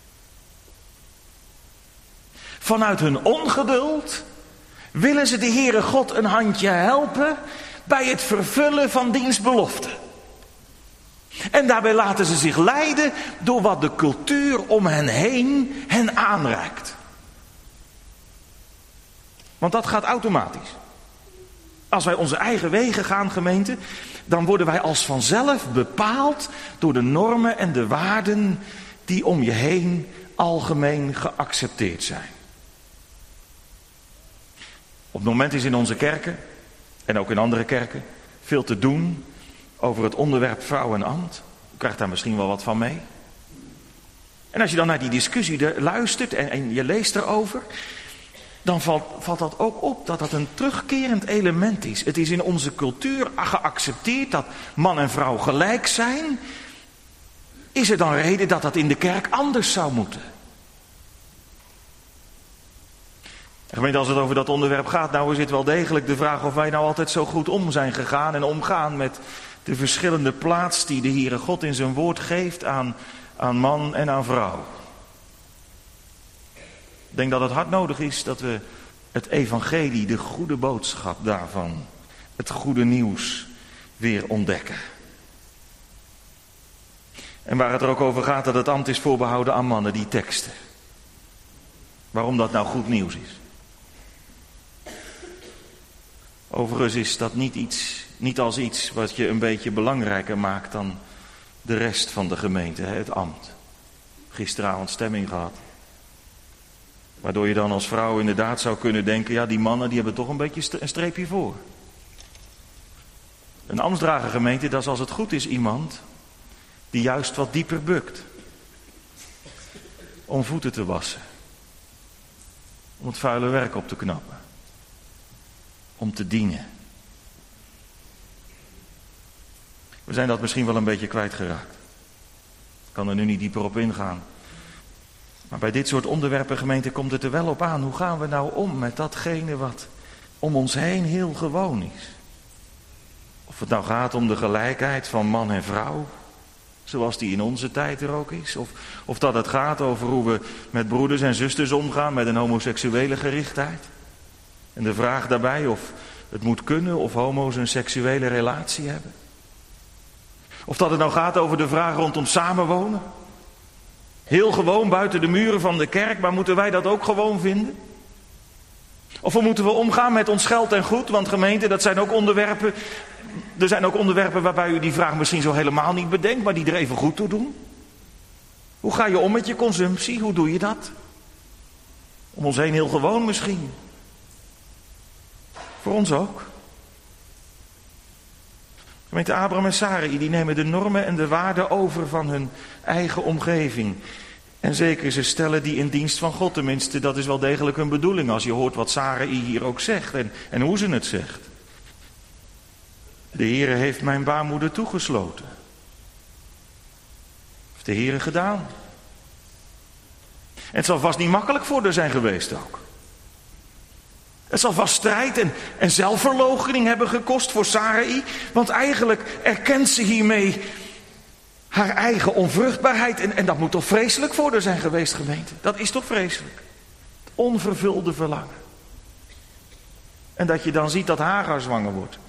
Vanuit hun ongeduld willen ze de Heere God een handje helpen bij het vervullen van diens belofte. En daarbij laten ze zich leiden door wat de cultuur om hen heen hen aanreikt. Want dat gaat automatisch. Als wij onze eigen wegen gaan, gemeente, dan worden wij als vanzelf bepaald door de normen en de waarden die om je heen algemeen geaccepteerd zijn. Op het moment is in onze kerken, en ook in andere kerken, veel te doen over het onderwerp vrouw en ambt. U krijgt daar misschien wel wat van mee. En als je dan naar die discussie luistert en je leest erover, dan valt dat ook op dat dat een terugkerend element is. Het is in onze cultuur geaccepteerd dat man en vrouw gelijk zijn. Is er dan reden dat dat in de kerk anders zou moeten? Gemeente, als het over dat onderwerp gaat, nou is het wel degelijk de vraag of wij nou altijd zo goed om zijn gegaan en omgaan met de verschillende plaats die de Heere God in zijn woord geeft aan man en aan vrouw. Ik denk dat het hard nodig is dat we het evangelie, de goede boodschap daarvan, het goede nieuws weer ontdekken. En waar het er ook over gaat dat het ambt is voorbehouden aan mannen, die teksten. Waarom dat nou goed nieuws is. Overigens is dat niet als iets wat je een beetje belangrijker maakt dan de rest van de gemeente, het ambt. Gisteravond stemming gehad. Waardoor je dan als vrouw inderdaad zou kunnen denken, ja, die mannen die hebben toch een beetje een streepje voor. Een ambtsdrager, gemeente, dat is als het goed is iemand die juist wat dieper bukt. Om voeten te wassen. Om het vuile werk op te knappen. Om te dienen. We zijn dat misschien wel een beetje kwijtgeraakt. Ik kan er nu niet dieper op ingaan. Maar bij dit soort onderwerpen, gemeente, komt het er wel op aan. Hoe gaan we nou om met datgene wat om ons heen heel gewoon is? Of het nou gaat om de gelijkheid van man en vrouw, zoals die in onze tijd er ook is. Of dat het gaat over hoe we met broeders en zusters omgaan met een homoseksuele gerichtheid. En de vraag daarbij of het moet kunnen of homo's een seksuele relatie hebben. Of dat het nou gaat over de vraag rondom samenwonen. Heel gewoon buiten de muren van de kerk, maar moeten wij dat ook gewoon vinden? Of hoe moeten we omgaan met ons geld en goed? Want gemeente, dat zijn ook onderwerpen. Er zijn ook onderwerpen waarbij u die vraag misschien zo helemaal niet bedenkt, maar die er even goed toe doen. Hoe ga je om met je consumptie? Hoe doe je dat? Om ons heen heel gewoon misschien. Voor ons ook. Gemeente Abraham en Sarai, die nemen de normen en de waarden over van hun eigen omgeving. En zeker, ze stellen die in dienst van God. Tenminste, dat is wel degelijk hun bedoeling als je hoort wat Sarai hier ook zegt en hoe ze het zegt. De Heere heeft mijn baarmoeder toegesloten. Heeft de Heere gedaan. En het zal vast niet makkelijk voor haar zijn geweest ook. Het zal vast strijd en zelfverloochening hebben gekost voor Sarai. Want eigenlijk erkent ze hiermee haar eigen onvruchtbaarheid. En dat moet toch vreselijk voor haar zijn geweest, gemeente. Dat is toch vreselijk. Het onvervulde verlangen. En dat je dan ziet dat Hagar zwanger wordt.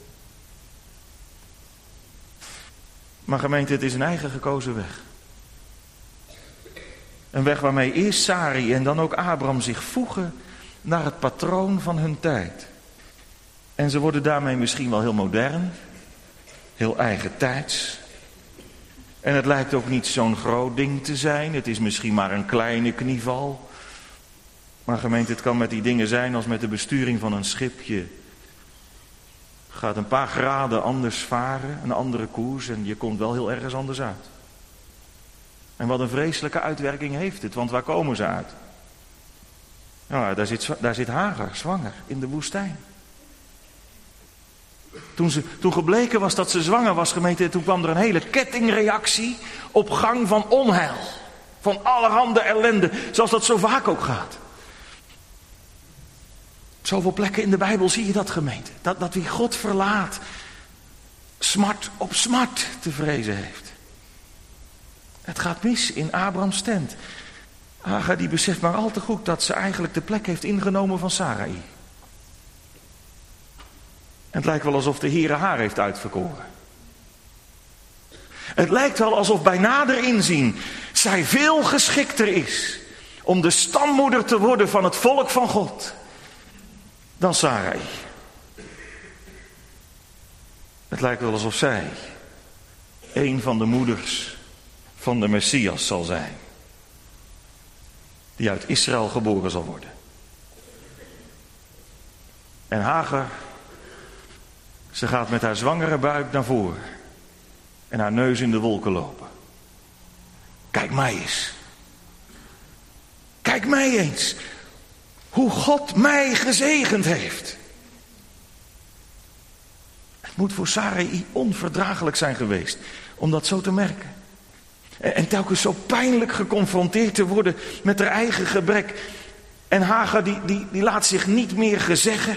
Maar gemeente, het is een eigen gekozen weg. Een weg waarmee eerst Sarai en dan ook Abraham zich voegen naar het patroon van hun tijd. En ze worden daarmee misschien wel heel modern, heel eigentijds. En het lijkt ook niet zo'n groot ding te zijn. Het is misschien maar een kleine knieval. Maar gemeente, het kan met die dingen zijn als met de besturing van een schipje. Gaat een paar graden anders varen, een andere koers en je komt wel heel ergens anders uit. En wat een vreselijke uitwerking heeft het, want waar komen ze uit? Nou, daar zit Hagar, zwanger, in de woestijn. Toen gebleken was dat ze zwanger was, gemeente, toen kwam er een hele kettingreactie op gang van onheil. Van allerhande ellende, zoals dat zo vaak ook gaat. Op zoveel plekken in de Bijbel zie je dat, gemeente. Dat wie God verlaat, smart op smart te vrezen heeft. Het gaat mis in Abrahams tent. Hagar die beseft maar al te goed dat ze eigenlijk de plek heeft ingenomen van Sarai. En het lijkt wel alsof de Heere haar heeft uitverkoren. Het lijkt wel alsof bij nader inzien zij veel geschikter is om de stammoeder te worden van het volk van God dan Sarai. Het lijkt wel alsof zij een van de moeders van de Messias zal zijn. Die uit Israël geboren zal worden. En Hagar, ze gaat met haar zwangere buik naar voren. En haar neus in de wolken lopen. Kijk mij eens. Kijk mij eens. Hoe God mij gezegend heeft. Het moet voor Sarai onverdraaglijk zijn geweest om dat zo te merken. En telkens zo pijnlijk geconfronteerd te worden met haar eigen gebrek. En Hagar die laat zich niet meer gezeggen.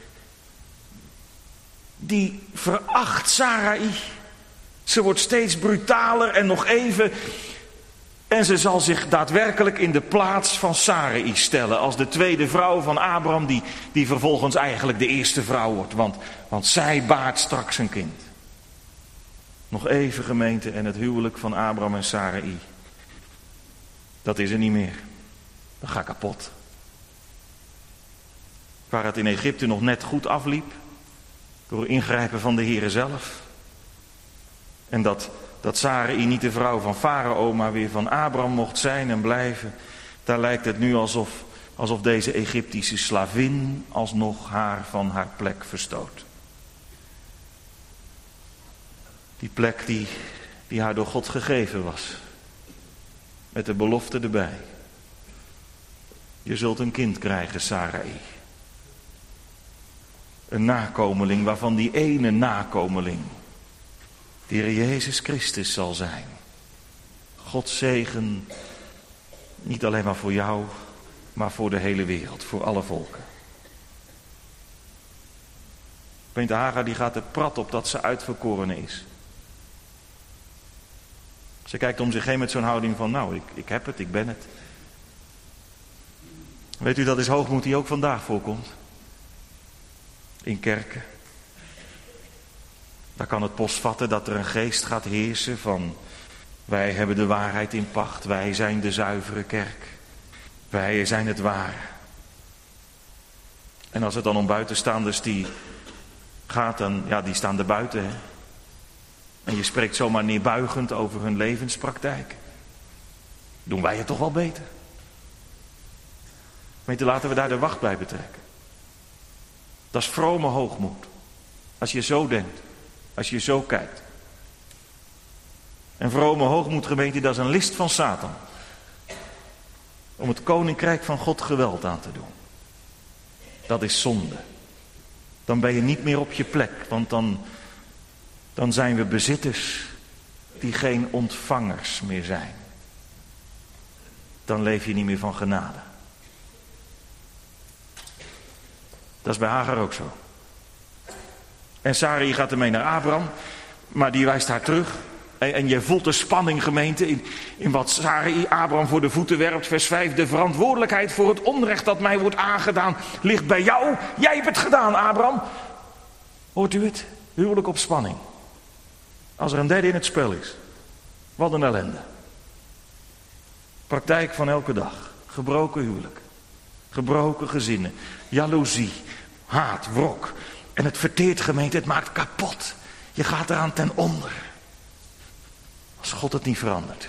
Die veracht Sarai. Ze wordt steeds brutaler en nog even. En ze zal zich daadwerkelijk in de plaats van Sarai stellen. Als de tweede vrouw van Abraham die vervolgens eigenlijk de eerste vrouw wordt. Want zij baart straks een kind. Nog even gemeente en het huwelijk van Abraham en Sarai. Dat is er niet meer. Dat gaat kapot. Waar het in Egypte nog net goed afliep. Door ingrijpen van de Heere zelf. En dat Sarai niet de vrouw van Farao, maar weer van Abraham mocht zijn en blijven. Daar lijkt het nu alsof deze Egyptische slavin alsnog haar van haar plek verstoot. Die plek die haar door God gegeven was. Met de belofte erbij. Je zult een kind krijgen, Sarai. Een nakomeling waarvan die ene nakomeling de Heer Jezus Christus zal zijn. Gods zegen niet alleen maar voor jou, maar voor de hele wereld, voor alle volken. Gemeente Hagar die gaat er prat op dat ze uitverkorene is. Ze kijkt om zich heen met zo'n houding van, nou, ik heb het, ik ben het. Weet u, dat is hoogmoed die ook vandaag voorkomt. In kerken. Daar kan het postvatten dat er een geest gaat heersen van, wij hebben de waarheid in pacht, wij zijn de zuivere kerk. Wij zijn het ware. En als het dan om buitenstaanders die gaat, dan, ja, die staan er buiten, hè. En je spreekt zomaar neerbuigend over hun levenspraktijk. Doen wij het toch wel beter? Weet je, laten we daar de wacht bij betrekken. Dat is vrome hoogmoed. Als je zo denkt. Als je zo kijkt. En vrome hoogmoed, gemeente, dat is een list van Satan. Om het koninkrijk van God geweld aan te doen. Dat is zonde. Dan ben je niet meer op je plek. Want dan zijn we bezitters die geen ontvangers meer zijn. Dan leef je niet meer van genade. Dat is bij Hagar ook zo. En Sarai gaat ermee naar Abraham, maar die wijst haar terug. En je voelt de spanning, gemeente, in wat Sarai Abraham voor de voeten werpt. Vers 5, de verantwoordelijkheid voor het onrecht dat mij wordt aangedaan ligt bij jou. Jij hebt het gedaan, Abraham. Hoort u het? Huwelijk op spanning. Als er een derde in het spel is. Wat een ellende. Praktijk van elke dag. Gebroken huwelijk. Gebroken gezinnen. Jaloezie. Haat. Wrok. En het verteert, gemeente. Het maakt kapot. Je gaat eraan ten onder. Als God het niet verandert.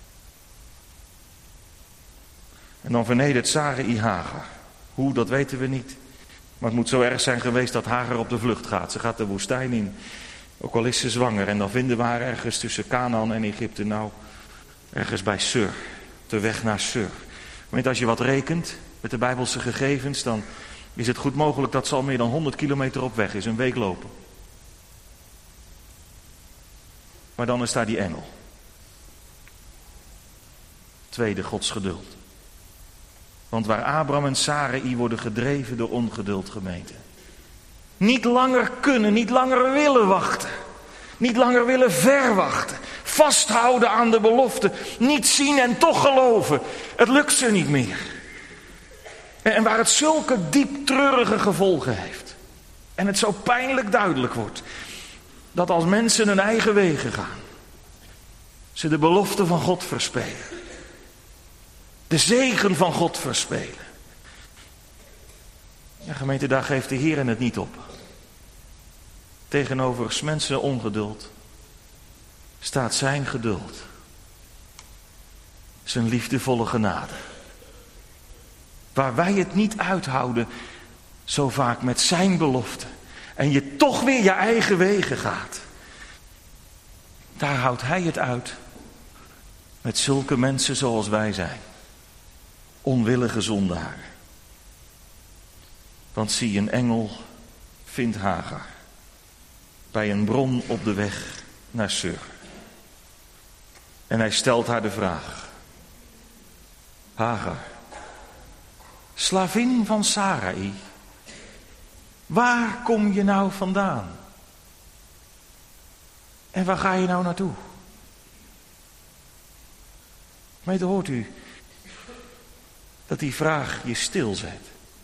En dan vernedert Sarai Hagar. Hoe, dat weten we niet. Maar het moet zo erg zijn geweest dat Hagar op de vlucht gaat. Ze gaat de woestijn in. Ook al is ze zwanger. En dan vinden we haar ergens tussen Canaan en Egypte. Nou, ergens bij Sur. De weg naar Sur. Want als je wat rekent met de Bijbelse gegevens, dan is het goed mogelijk dat ze al meer dan 100 kilometer op weg is. Een week lopen. Maar dan is daar die engel. Tweede, Gods geduld. Want waar Abraham en Sarai worden gedreven door ongeduld, gemeente. Niet langer kunnen, niet langer willen wachten. Niet langer willen verwachten. Vasthouden aan de belofte. Niet zien en toch geloven. Het lukt ze niet meer. En waar het zulke diep treurige gevolgen heeft. En het zo pijnlijk duidelijk wordt. Dat als mensen hun eigen wegen gaan. Ze de belofte van God verspelen. De zegen van God verspelen. Ja, gemeente, daar geeft de Heer het niet op. Tegenover 's mensen ongeduld staat zijn geduld. Zijn liefdevolle genade. Waar wij het niet uithouden, zo vaak met zijn belofte. En je toch weer je eigen wegen gaat. Daar houdt hij het uit. Met zulke mensen zoals wij zijn. Onwillige zondaren. Want zie, een engel vindt Hagar. Bij een bron op de weg naar Sur. En hij stelt haar de vraag. Hagar, slavin van Sarai, waar kom je nou vandaan? En waar ga je nou naartoe? Gemeente, hoort u dat die vraag je stilzet?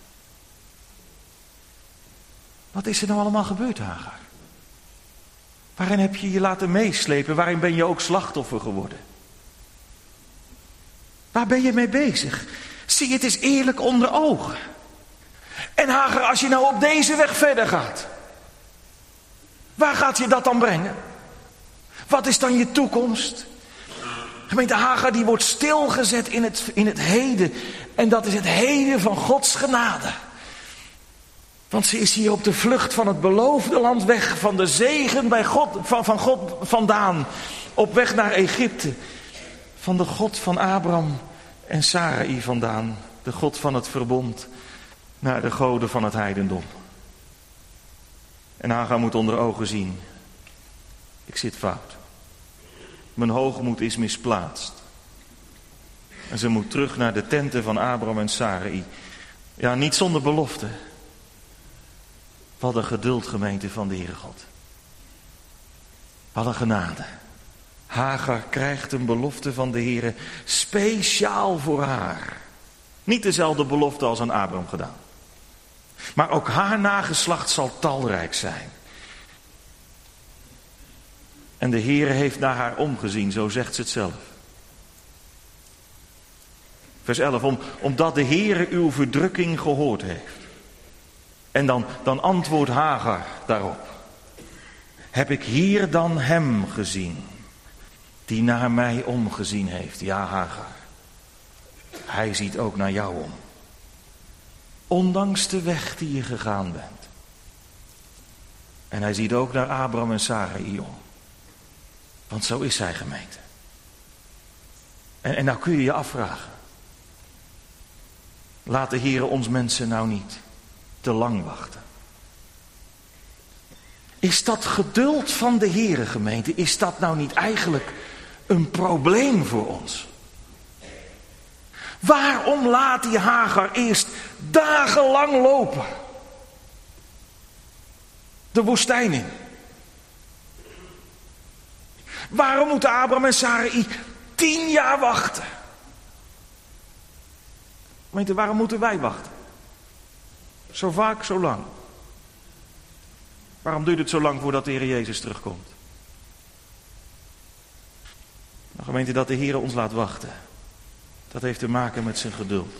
Wat is er nou allemaal gebeurd, Hagar? Waarin heb je je laten meeslepen? Waarin ben je ook slachtoffer geworden? Waar ben je mee bezig? Zie, het is eerlijk onder ogen. En Hagar, als je nou op deze weg verder gaat, waar gaat je dat dan brengen? Wat is dan je toekomst? Gemeente, Hagar die wordt stilgezet in het heden. En dat is het heden van Gods genade. Want ze is hier op de vlucht van het beloofde land weg. Van de zegen bij van God vandaan. Op weg naar Egypte. Van de God van Abraham en Sarai vandaan. De God van het verbond. Naar de goden van het heidendom. En Hagar moet onder ogen zien. Ik zit fout. Mijn hoogmoed is misplaatst. En ze moet terug naar de tenten van Abraham en Sarai. Ja, niet zonder belofte. Wat een geduld, gemeente van de Heere God. Wat een genade. Hagar krijgt een belofte van de Heere speciaal voor haar. Niet dezelfde belofte als aan Abraham gedaan. Maar ook haar nageslacht zal talrijk zijn. En de Heere heeft naar haar omgezien, zo zegt ze het zelf. Vers 11, omdat de Heere uw verdrukking gehoord heeft. En dan antwoordt Hagar daarop. Heb ik hier dan hem gezien, die naar mij omgezien heeft? Ja, Hagar. Hij ziet ook naar jou om. Ondanks de weg die je gegaan bent. En hij ziet ook naar Abraham en Sarai om. Want zo is hij, gemeente. En nou kun je je afvragen. Laat de Heere ons mensen nou niet te lang wachten. Is dat geduld van de Heere, gemeente? Is dat nou niet eigenlijk een probleem voor ons? Waarom laat die Hagar eerst dagenlang lopen? De woestijn in. Waarom moeten Abraham en Sarai 10 jaar wachten? Gemeente, waarom moeten wij wachten? Zo vaak, zo lang. Waarom duurt het zo lang voordat de Heer Jezus terugkomt? Nou, gemeente, dat de Heer ons laat wachten. Dat heeft te maken met zijn geduld.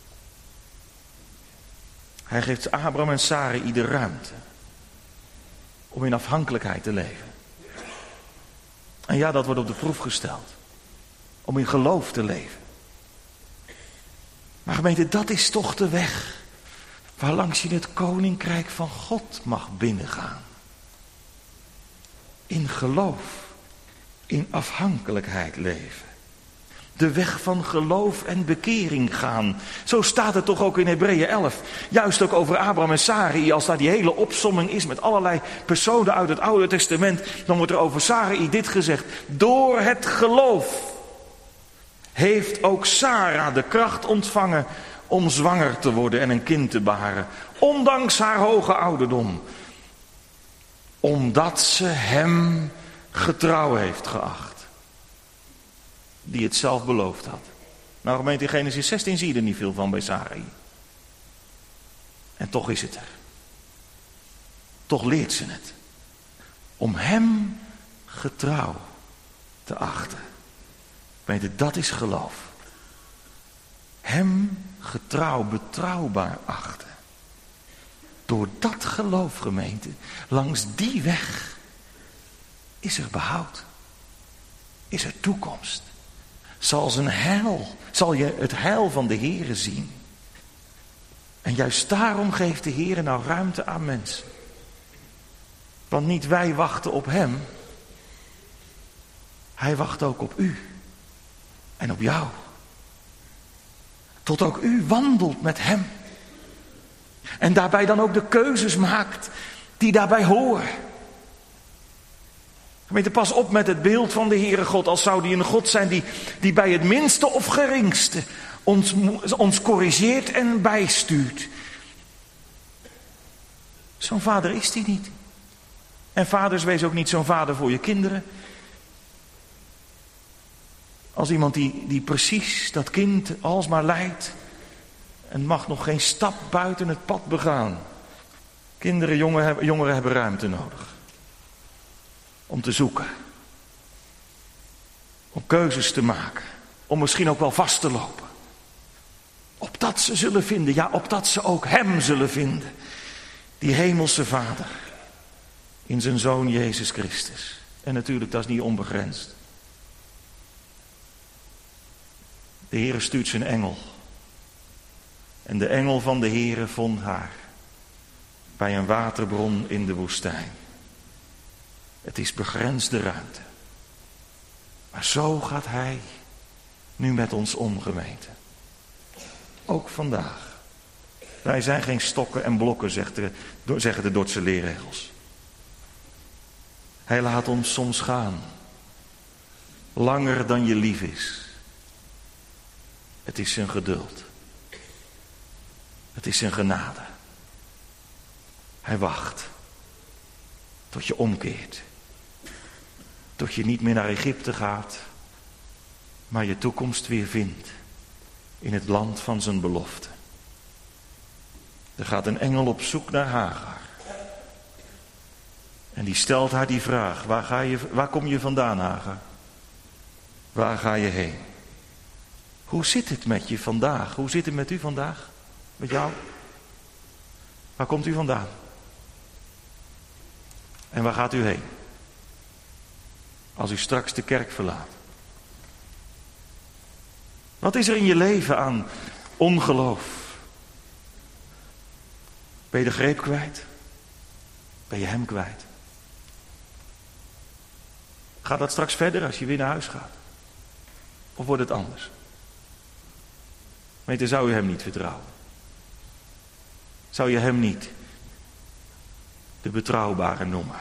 Hij geeft Abraham en Sarai de ruimte. Om in afhankelijkheid te leven. En ja, dat wordt op de proef gesteld. Om in geloof te leven. Maar gemeente, dat is toch de weg waarlangs je het koninkrijk van God mag binnengaan. In geloof, in afhankelijkheid leven. De weg van geloof en bekering gaan. Zo staat het toch ook in Hebreeën 11. Juist ook over Abraham en Sarai. Als daar die hele opsomming is met allerlei personen uit het Oude Testament. Dan wordt er over Sarai dit gezegd. Door het geloof heeft ook Sara de kracht ontvangen om zwanger te worden en een kind te baren. Ondanks haar hoge ouderdom. Omdat ze hem getrouw heeft geacht. Die het zelf beloofd had. Nou, gemeente, in Genesis 16 zie je er niet veel van bij Sarai. En toch is het er. Toch leert ze het. Om hem getrouw te achten. Gemeente, dat is geloof. Hem getrouw, betrouwbaar achten. door dat geloof, gemeente, langs die weg, is er behoud. Is er toekomst. Zal je het heil van de Heere zien. En juist daarom geeft de Heere nou ruimte aan mensen. Want niet wij wachten op hem. Hij wacht ook op u. En op jou. Tot ook u wandelt met hem. En daarbij dan ook de keuzes maakt die daarbij horen. Gemeente, pas op met het beeld van de Heere God. Als zou die een God zijn die bij het minste of geringste ons corrigeert en bijstuurt. Zo'n vader is die niet. En vaders, wees ook niet zo'n vader voor je kinderen. Als iemand die precies dat kind alsmaar leidt en mag nog geen stap buiten het pad begaan. Kinderen, jongeren hebben ruimte nodig. Om te zoeken. Om keuzes te maken. Om misschien ook wel vast te lopen. Opdat ze zullen vinden, ja, opdat ze ook hem zullen vinden. Die hemelse Vader. In zijn Zoon Jezus Christus. En natuurlijk, dat is niet onbegrensd. De Heere stuurt zijn engel. En de engel van de Heere vond haar. Bij een waterbron in de woestijn. Het is begrensde ruimte. Maar zo gaat hij nu met ons om, gemeente. Ook vandaag. Wij zijn geen stokken en blokken, zeggen de Dordtse leerregels. Hij laat ons soms gaan. Langer dan je lief is. Het is zijn geduld. Het is zijn genade. Hij wacht. Tot je omkeert. Tot je niet meer naar Egypte gaat. Maar je toekomst weer vindt. In het land van zijn belofte. Er gaat een engel op zoek naar Hagar. En die stelt haar die vraag. Waar kom je vandaan, Hagar? Waar ga je heen? Hoe zit het met je vandaag? Hoe zit het met u vandaag? Met jou? Waar komt u vandaan? En waar gaat u heen? Als u straks de kerk verlaat. Wat is er in je leven aan ongeloof? Ben je de greep kwijt? Ben je hem kwijt? Gaat dat straks verder als je weer naar huis gaat? Of wordt het anders? Weet je, zou je hem niet vertrouwen? Zou je hem niet de betrouwbare noemen?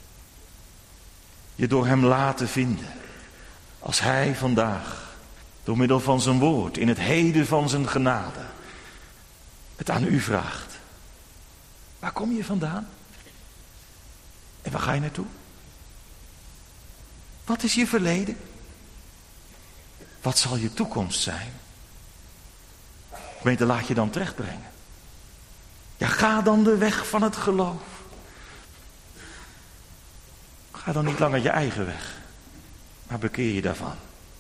Je door hem laten vinden. Als hij vandaag, door middel van zijn woord, in het heden van zijn genade, het aan u vraagt. Waar kom je vandaan? En waar ga je naartoe? Wat is je verleden? Wat zal je toekomst zijn? Gemeente, laat je dan terechtbrengen. Ja, ga dan de weg van het geloof. Ga dan niet langer je eigen weg. Maar bekeer je daarvan.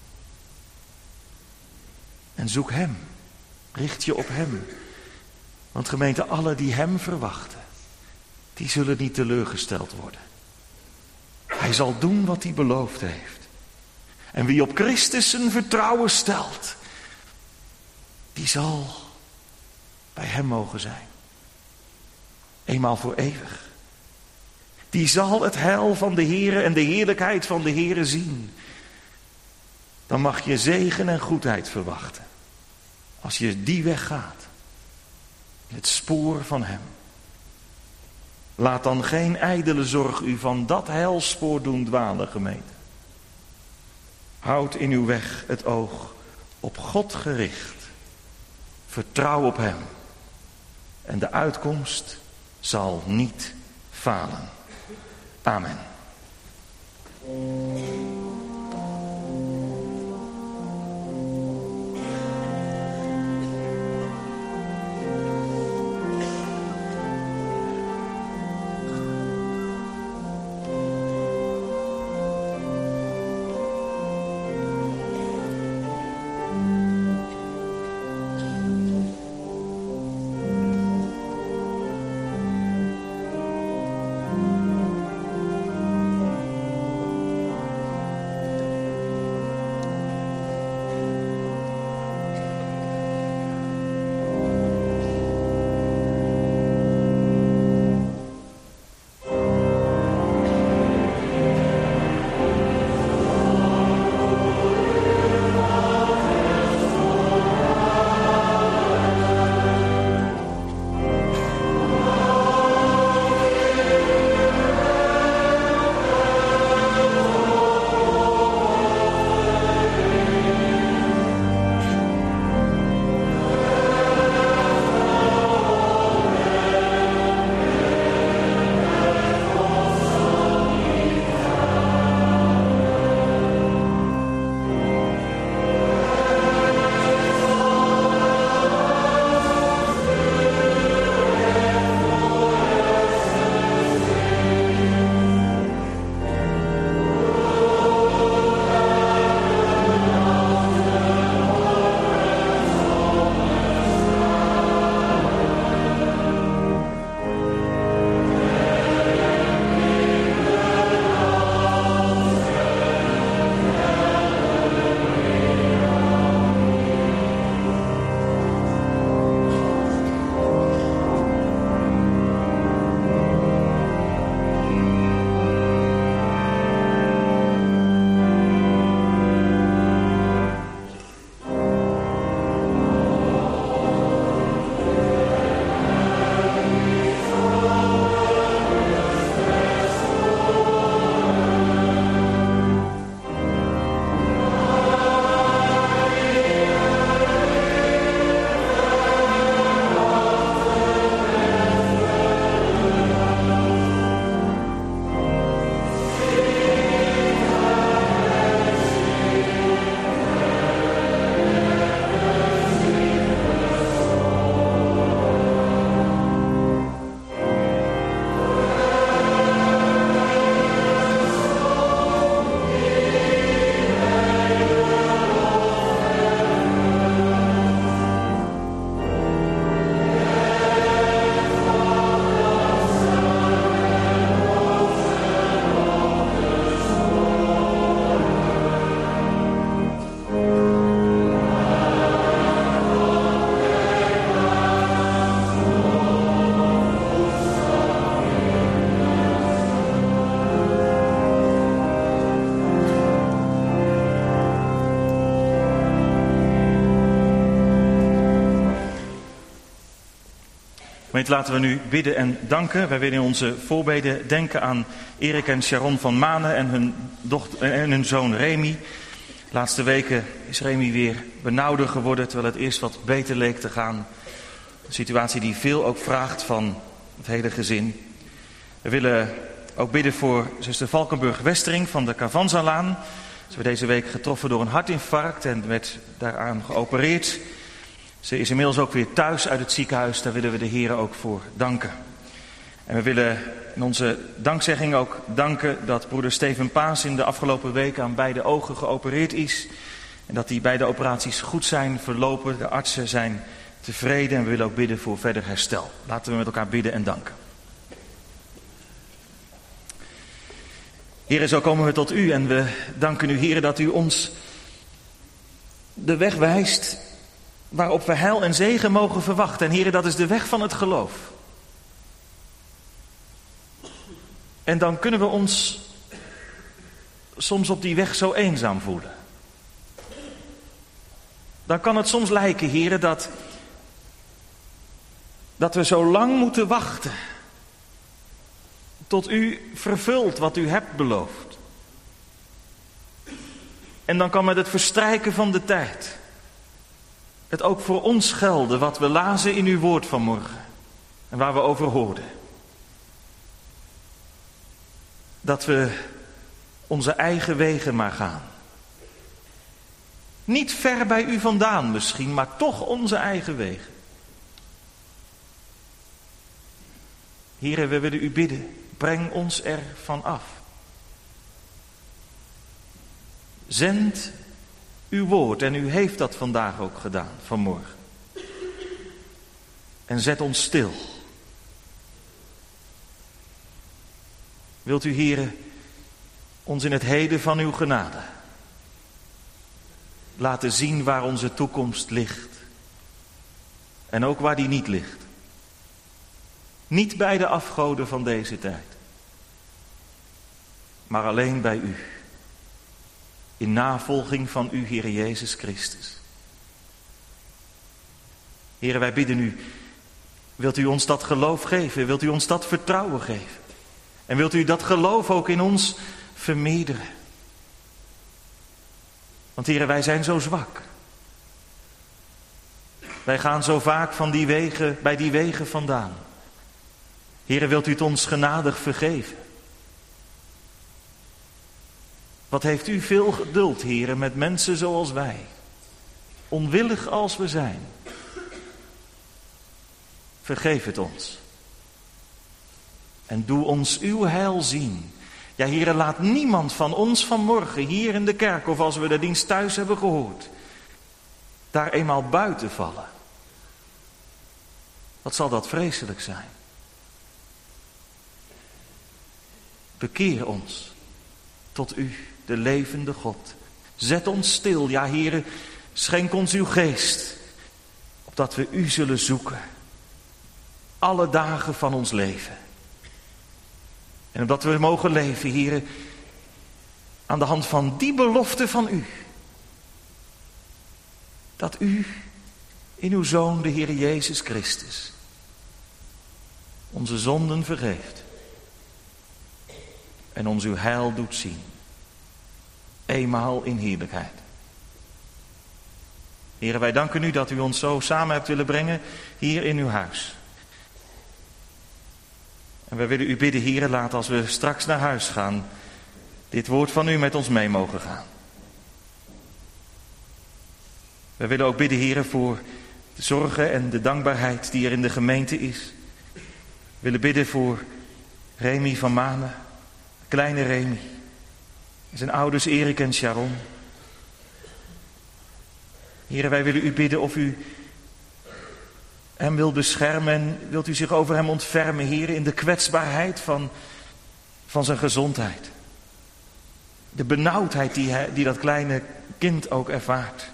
En zoek hem. Richt je op hem. Want gemeente, alle die hem verwachten, die zullen niet teleurgesteld worden. Hij zal doen wat hij beloofd heeft. En wie op Christus zijn vertrouwen stelt, die zal bij hem mogen zijn. Eenmaal voor eeuwig. Die zal het heil van de Heere en de heerlijkheid van de Heere zien. Dan mag je zegen en goedheid verwachten. Als je die weg gaat. In het spoor van hem. Laat dan geen ijdele zorg u van dat heilspoor doen dwalen, gemeente. Houd in uw weg het oog op God gericht. Vertrouw op hem. En de uitkomst zal niet falen. Amen. Gemeente, laten we nu bidden en danken. Wij willen in onze voorbeden denken aan Erik en Sharon van Manen en hun zoon Remy. De laatste weken is Remy weer benauwder geworden, terwijl het eerst wat beter leek te gaan. Een situatie die veel ook vraagt van het hele gezin. We willen ook bidden voor zuster Valkenburg-Westering van de Cavanzalaan. Ze werd deze week getroffen door een hartinfarct en werd daaraan geopereerd. Ze is inmiddels ook weer thuis uit het ziekenhuis. Daar willen we de Heer ook voor danken. En we willen in onze dankzegging ook danken dat broeder Steven Paas in de afgelopen weken aan beide ogen geopereerd is. En dat die beide operaties goed zijn verlopen. De artsen zijn tevreden en we willen ook bidden voor verder herstel. Laten we met elkaar bidden en danken. Heer, zo komen we tot u en we danken u, Heer, dat u ons de weg wijst waarop we heil en zegen mogen verwachten. En Heer, dat is de weg van het geloof. En dan kunnen we ons soms op die weg zo eenzaam voelen. Dan kan het soms lijken, Heer, dat we zo lang moeten wachten tot u vervult wat u hebt beloofd. En dan kan met het verstrijken van de tijd het ook voor ons gelden wat we lazen in uw woord vanmorgen en waar we over hoorden. Dat we onze eigen wegen maar gaan. Niet ver bij u vandaan misschien, maar toch onze eigen wegen. Heere, we willen u bidden, breng ons er van af. Zend uw woord en u heeft dat vandaag ook gedaan, vanmorgen. En zet ons stil. Wilt u, Heere, ons in het heden van uw genade laten zien waar onze toekomst ligt. En ook waar die niet ligt. Niet bij de afgoden van deze tijd. Maar alleen bij u. In navolging van u, Heere Jezus Christus. Heere, wij bidden u, wilt u ons dat geloof geven? Wilt u ons dat vertrouwen geven? En wilt u dat geloof ook in ons vermeerderen? Want Heere, wij zijn zo zwak. Wij gaan zo vaak van bij die wegen vandaan. Heere, wilt u het ons genadig vergeven? Wat heeft u veel geduld, Heere, met mensen zoals wij. Onwillig als we zijn. Vergeef het ons. En doe ons uw heil zien. Ja, Heere, laat niemand van ons vanmorgen hier in de kerk, of als we de dienst thuis hebben gehoord, daar eenmaal buiten vallen. Wat zal dat vreselijk zijn. Bekeer ons tot u, de levende God. Zet ons stil, ja, Heere, schenk ons uw geest, opdat we u zullen zoeken. Alle dagen van ons leven. En omdat we mogen leven, Heere, aan de hand van die belofte van u. Dat u in uw Zoon, de Heere Jezus Christus, onze zonden vergeeft. En ons uw heil doet zien. Eenmaal in heerlijkheid. Heere, wij danken u dat u ons zo samen hebt willen brengen hier in uw huis. En wij willen u bidden, Heere, laat als we straks naar huis gaan, dit woord van u met ons mee mogen gaan. We willen ook bidden, Heere, voor de zorgen en de dankbaarheid die er in de gemeente is. We willen bidden voor Remy van Manen, kleine Remy, en zijn ouders Erik en Sharon. Heere, wij willen u bidden of u hem wilt beschermen en wilt u zich over hem ontfermen, Heere, in de kwetsbaarheid van zijn gezondheid. De benauwdheid die dat kleine kind ook ervaart.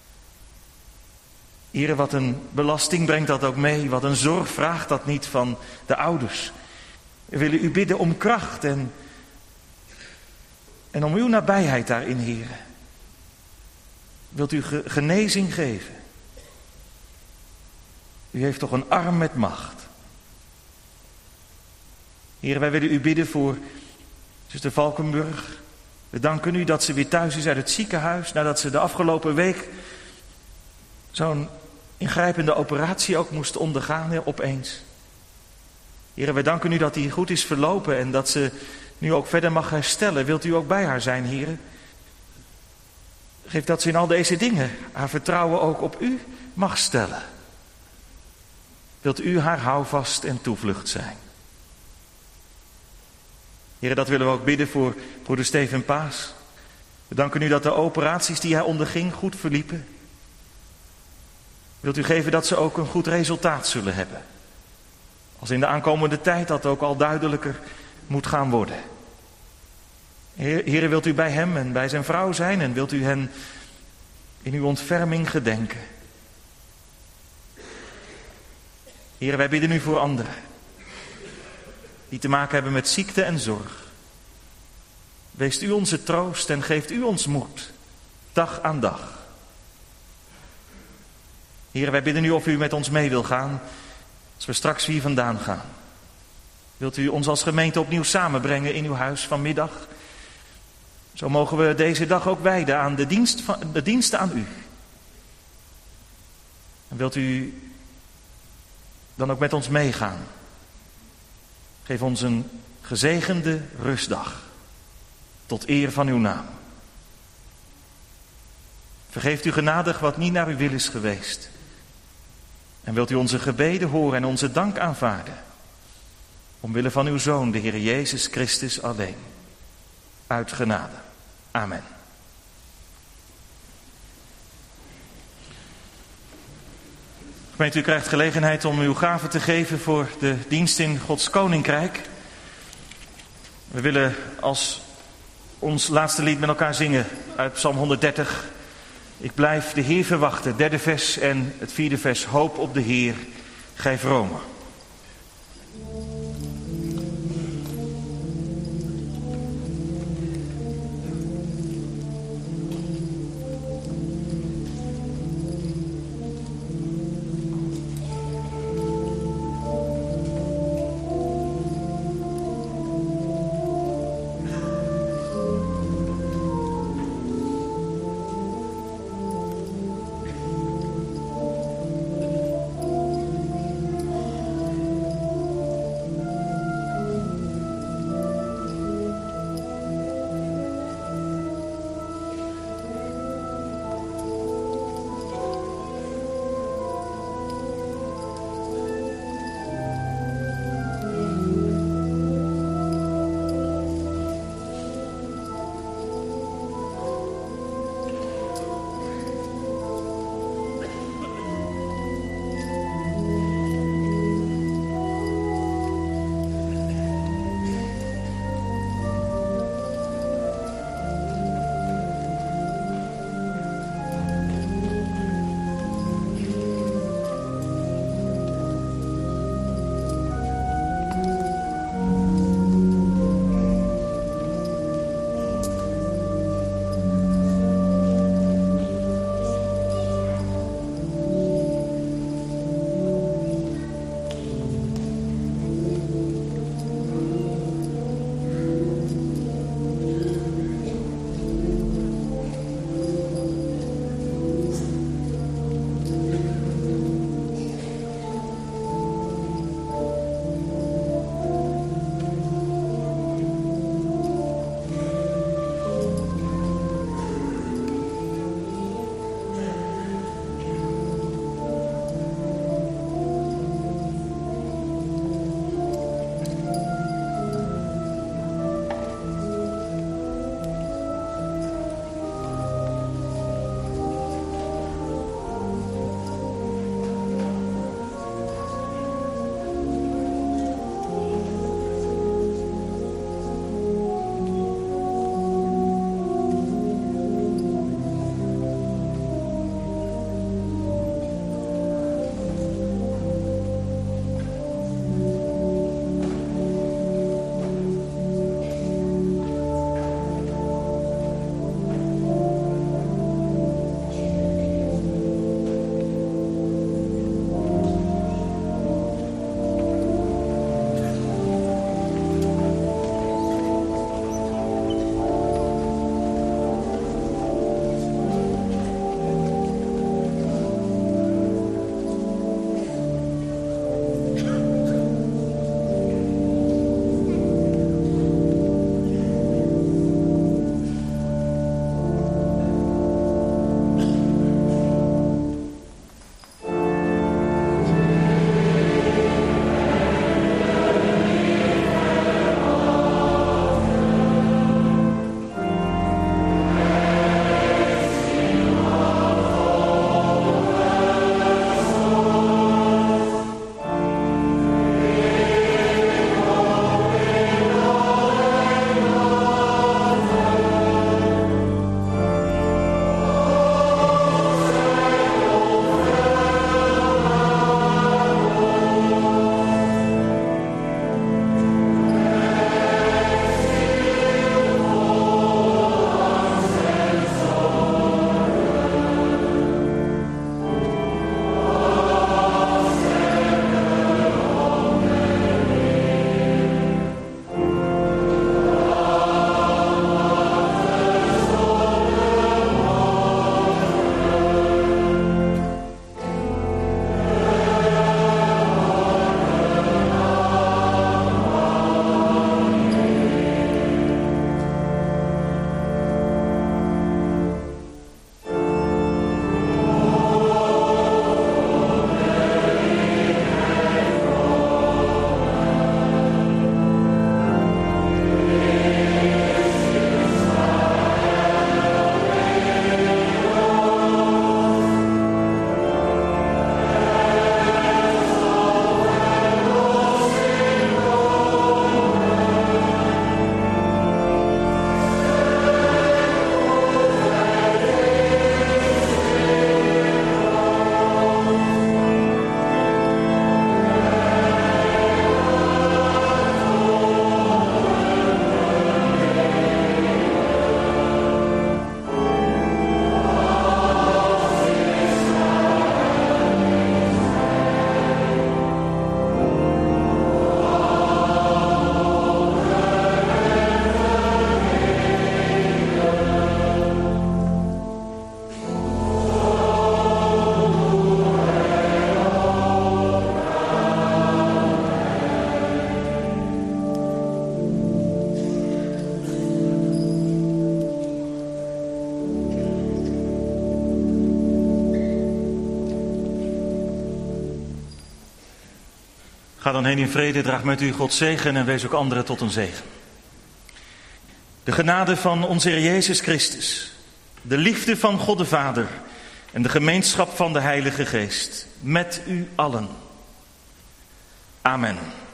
Heere, wat een belasting brengt dat ook mee, wat een zorg vraagt dat niet van de ouders. We willen u bidden om kracht en om uw nabijheid daarin, Heere. Wilt u genezing geven? U heeft toch een arm met macht. Heer, wij willen u bidden voor zuster Valkenburg. We danken u dat ze weer thuis is uit het ziekenhuis, nadat ze de afgelopen week zo'n ingrijpende operatie ook moest ondergaan, opeens. Heer, wij danken u dat die goed is verlopen en dat ze nu ook verder mag herstellen. Wilt u ook bij haar zijn, Heer? Geef dat ze in al deze dingen haar vertrouwen ook op u mag stellen. Wilt u haar houvast en toevlucht zijn? Heer, dat willen we ook bidden voor broeder Steven Paas. We danken u dat de operaties die hij onderging goed verliepen. Wilt u geven dat ze ook een goed resultaat zullen hebben? Als in de aankomende tijd dat ook al duidelijker moet gaan worden. Heer, wilt u bij hem en bij zijn vrouw zijn en wilt u hen in uw ontferming gedenken? Heer, wij bidden u voor anderen die te maken hebben met ziekte en zorg. Weest u onze troost en geeft u ons moed, dag aan dag. Heer, wij bidden u of u met ons mee wil gaan, als we straks hier vandaan gaan. Wilt u ons als gemeente opnieuw samenbrengen in uw huis vanmiddag? Zo mogen we deze dag ook wijden aan de diensten aan u. En wilt u dan ook met ons meegaan? Geef ons een gezegende rustdag, tot eer van uw naam. Vergeeft u genadig wat niet naar uw wil is geweest. En wilt u onze gebeden horen en onze dank aanvaarden. Omwille van uw Zoon, de Heer Jezus Christus alleen. Uit genade. Amen. Gemeente, u krijgt gelegenheid om uw gave te geven voor de dienst in Gods Koninkrijk. We willen als ons laatste lied met elkaar zingen uit Psalm 130. Ik blijf de Heer verwachten, 3e vers en het 4e vers. Hoop op de Heer, gij vromen. Ga dan heen in vrede, draag met u Gods zegen en wees ook anderen tot een zegen. De genade van onze Heer Jezus Christus, de liefde van God de Vader en de gemeenschap van de Heilige Geest met u allen. Amen.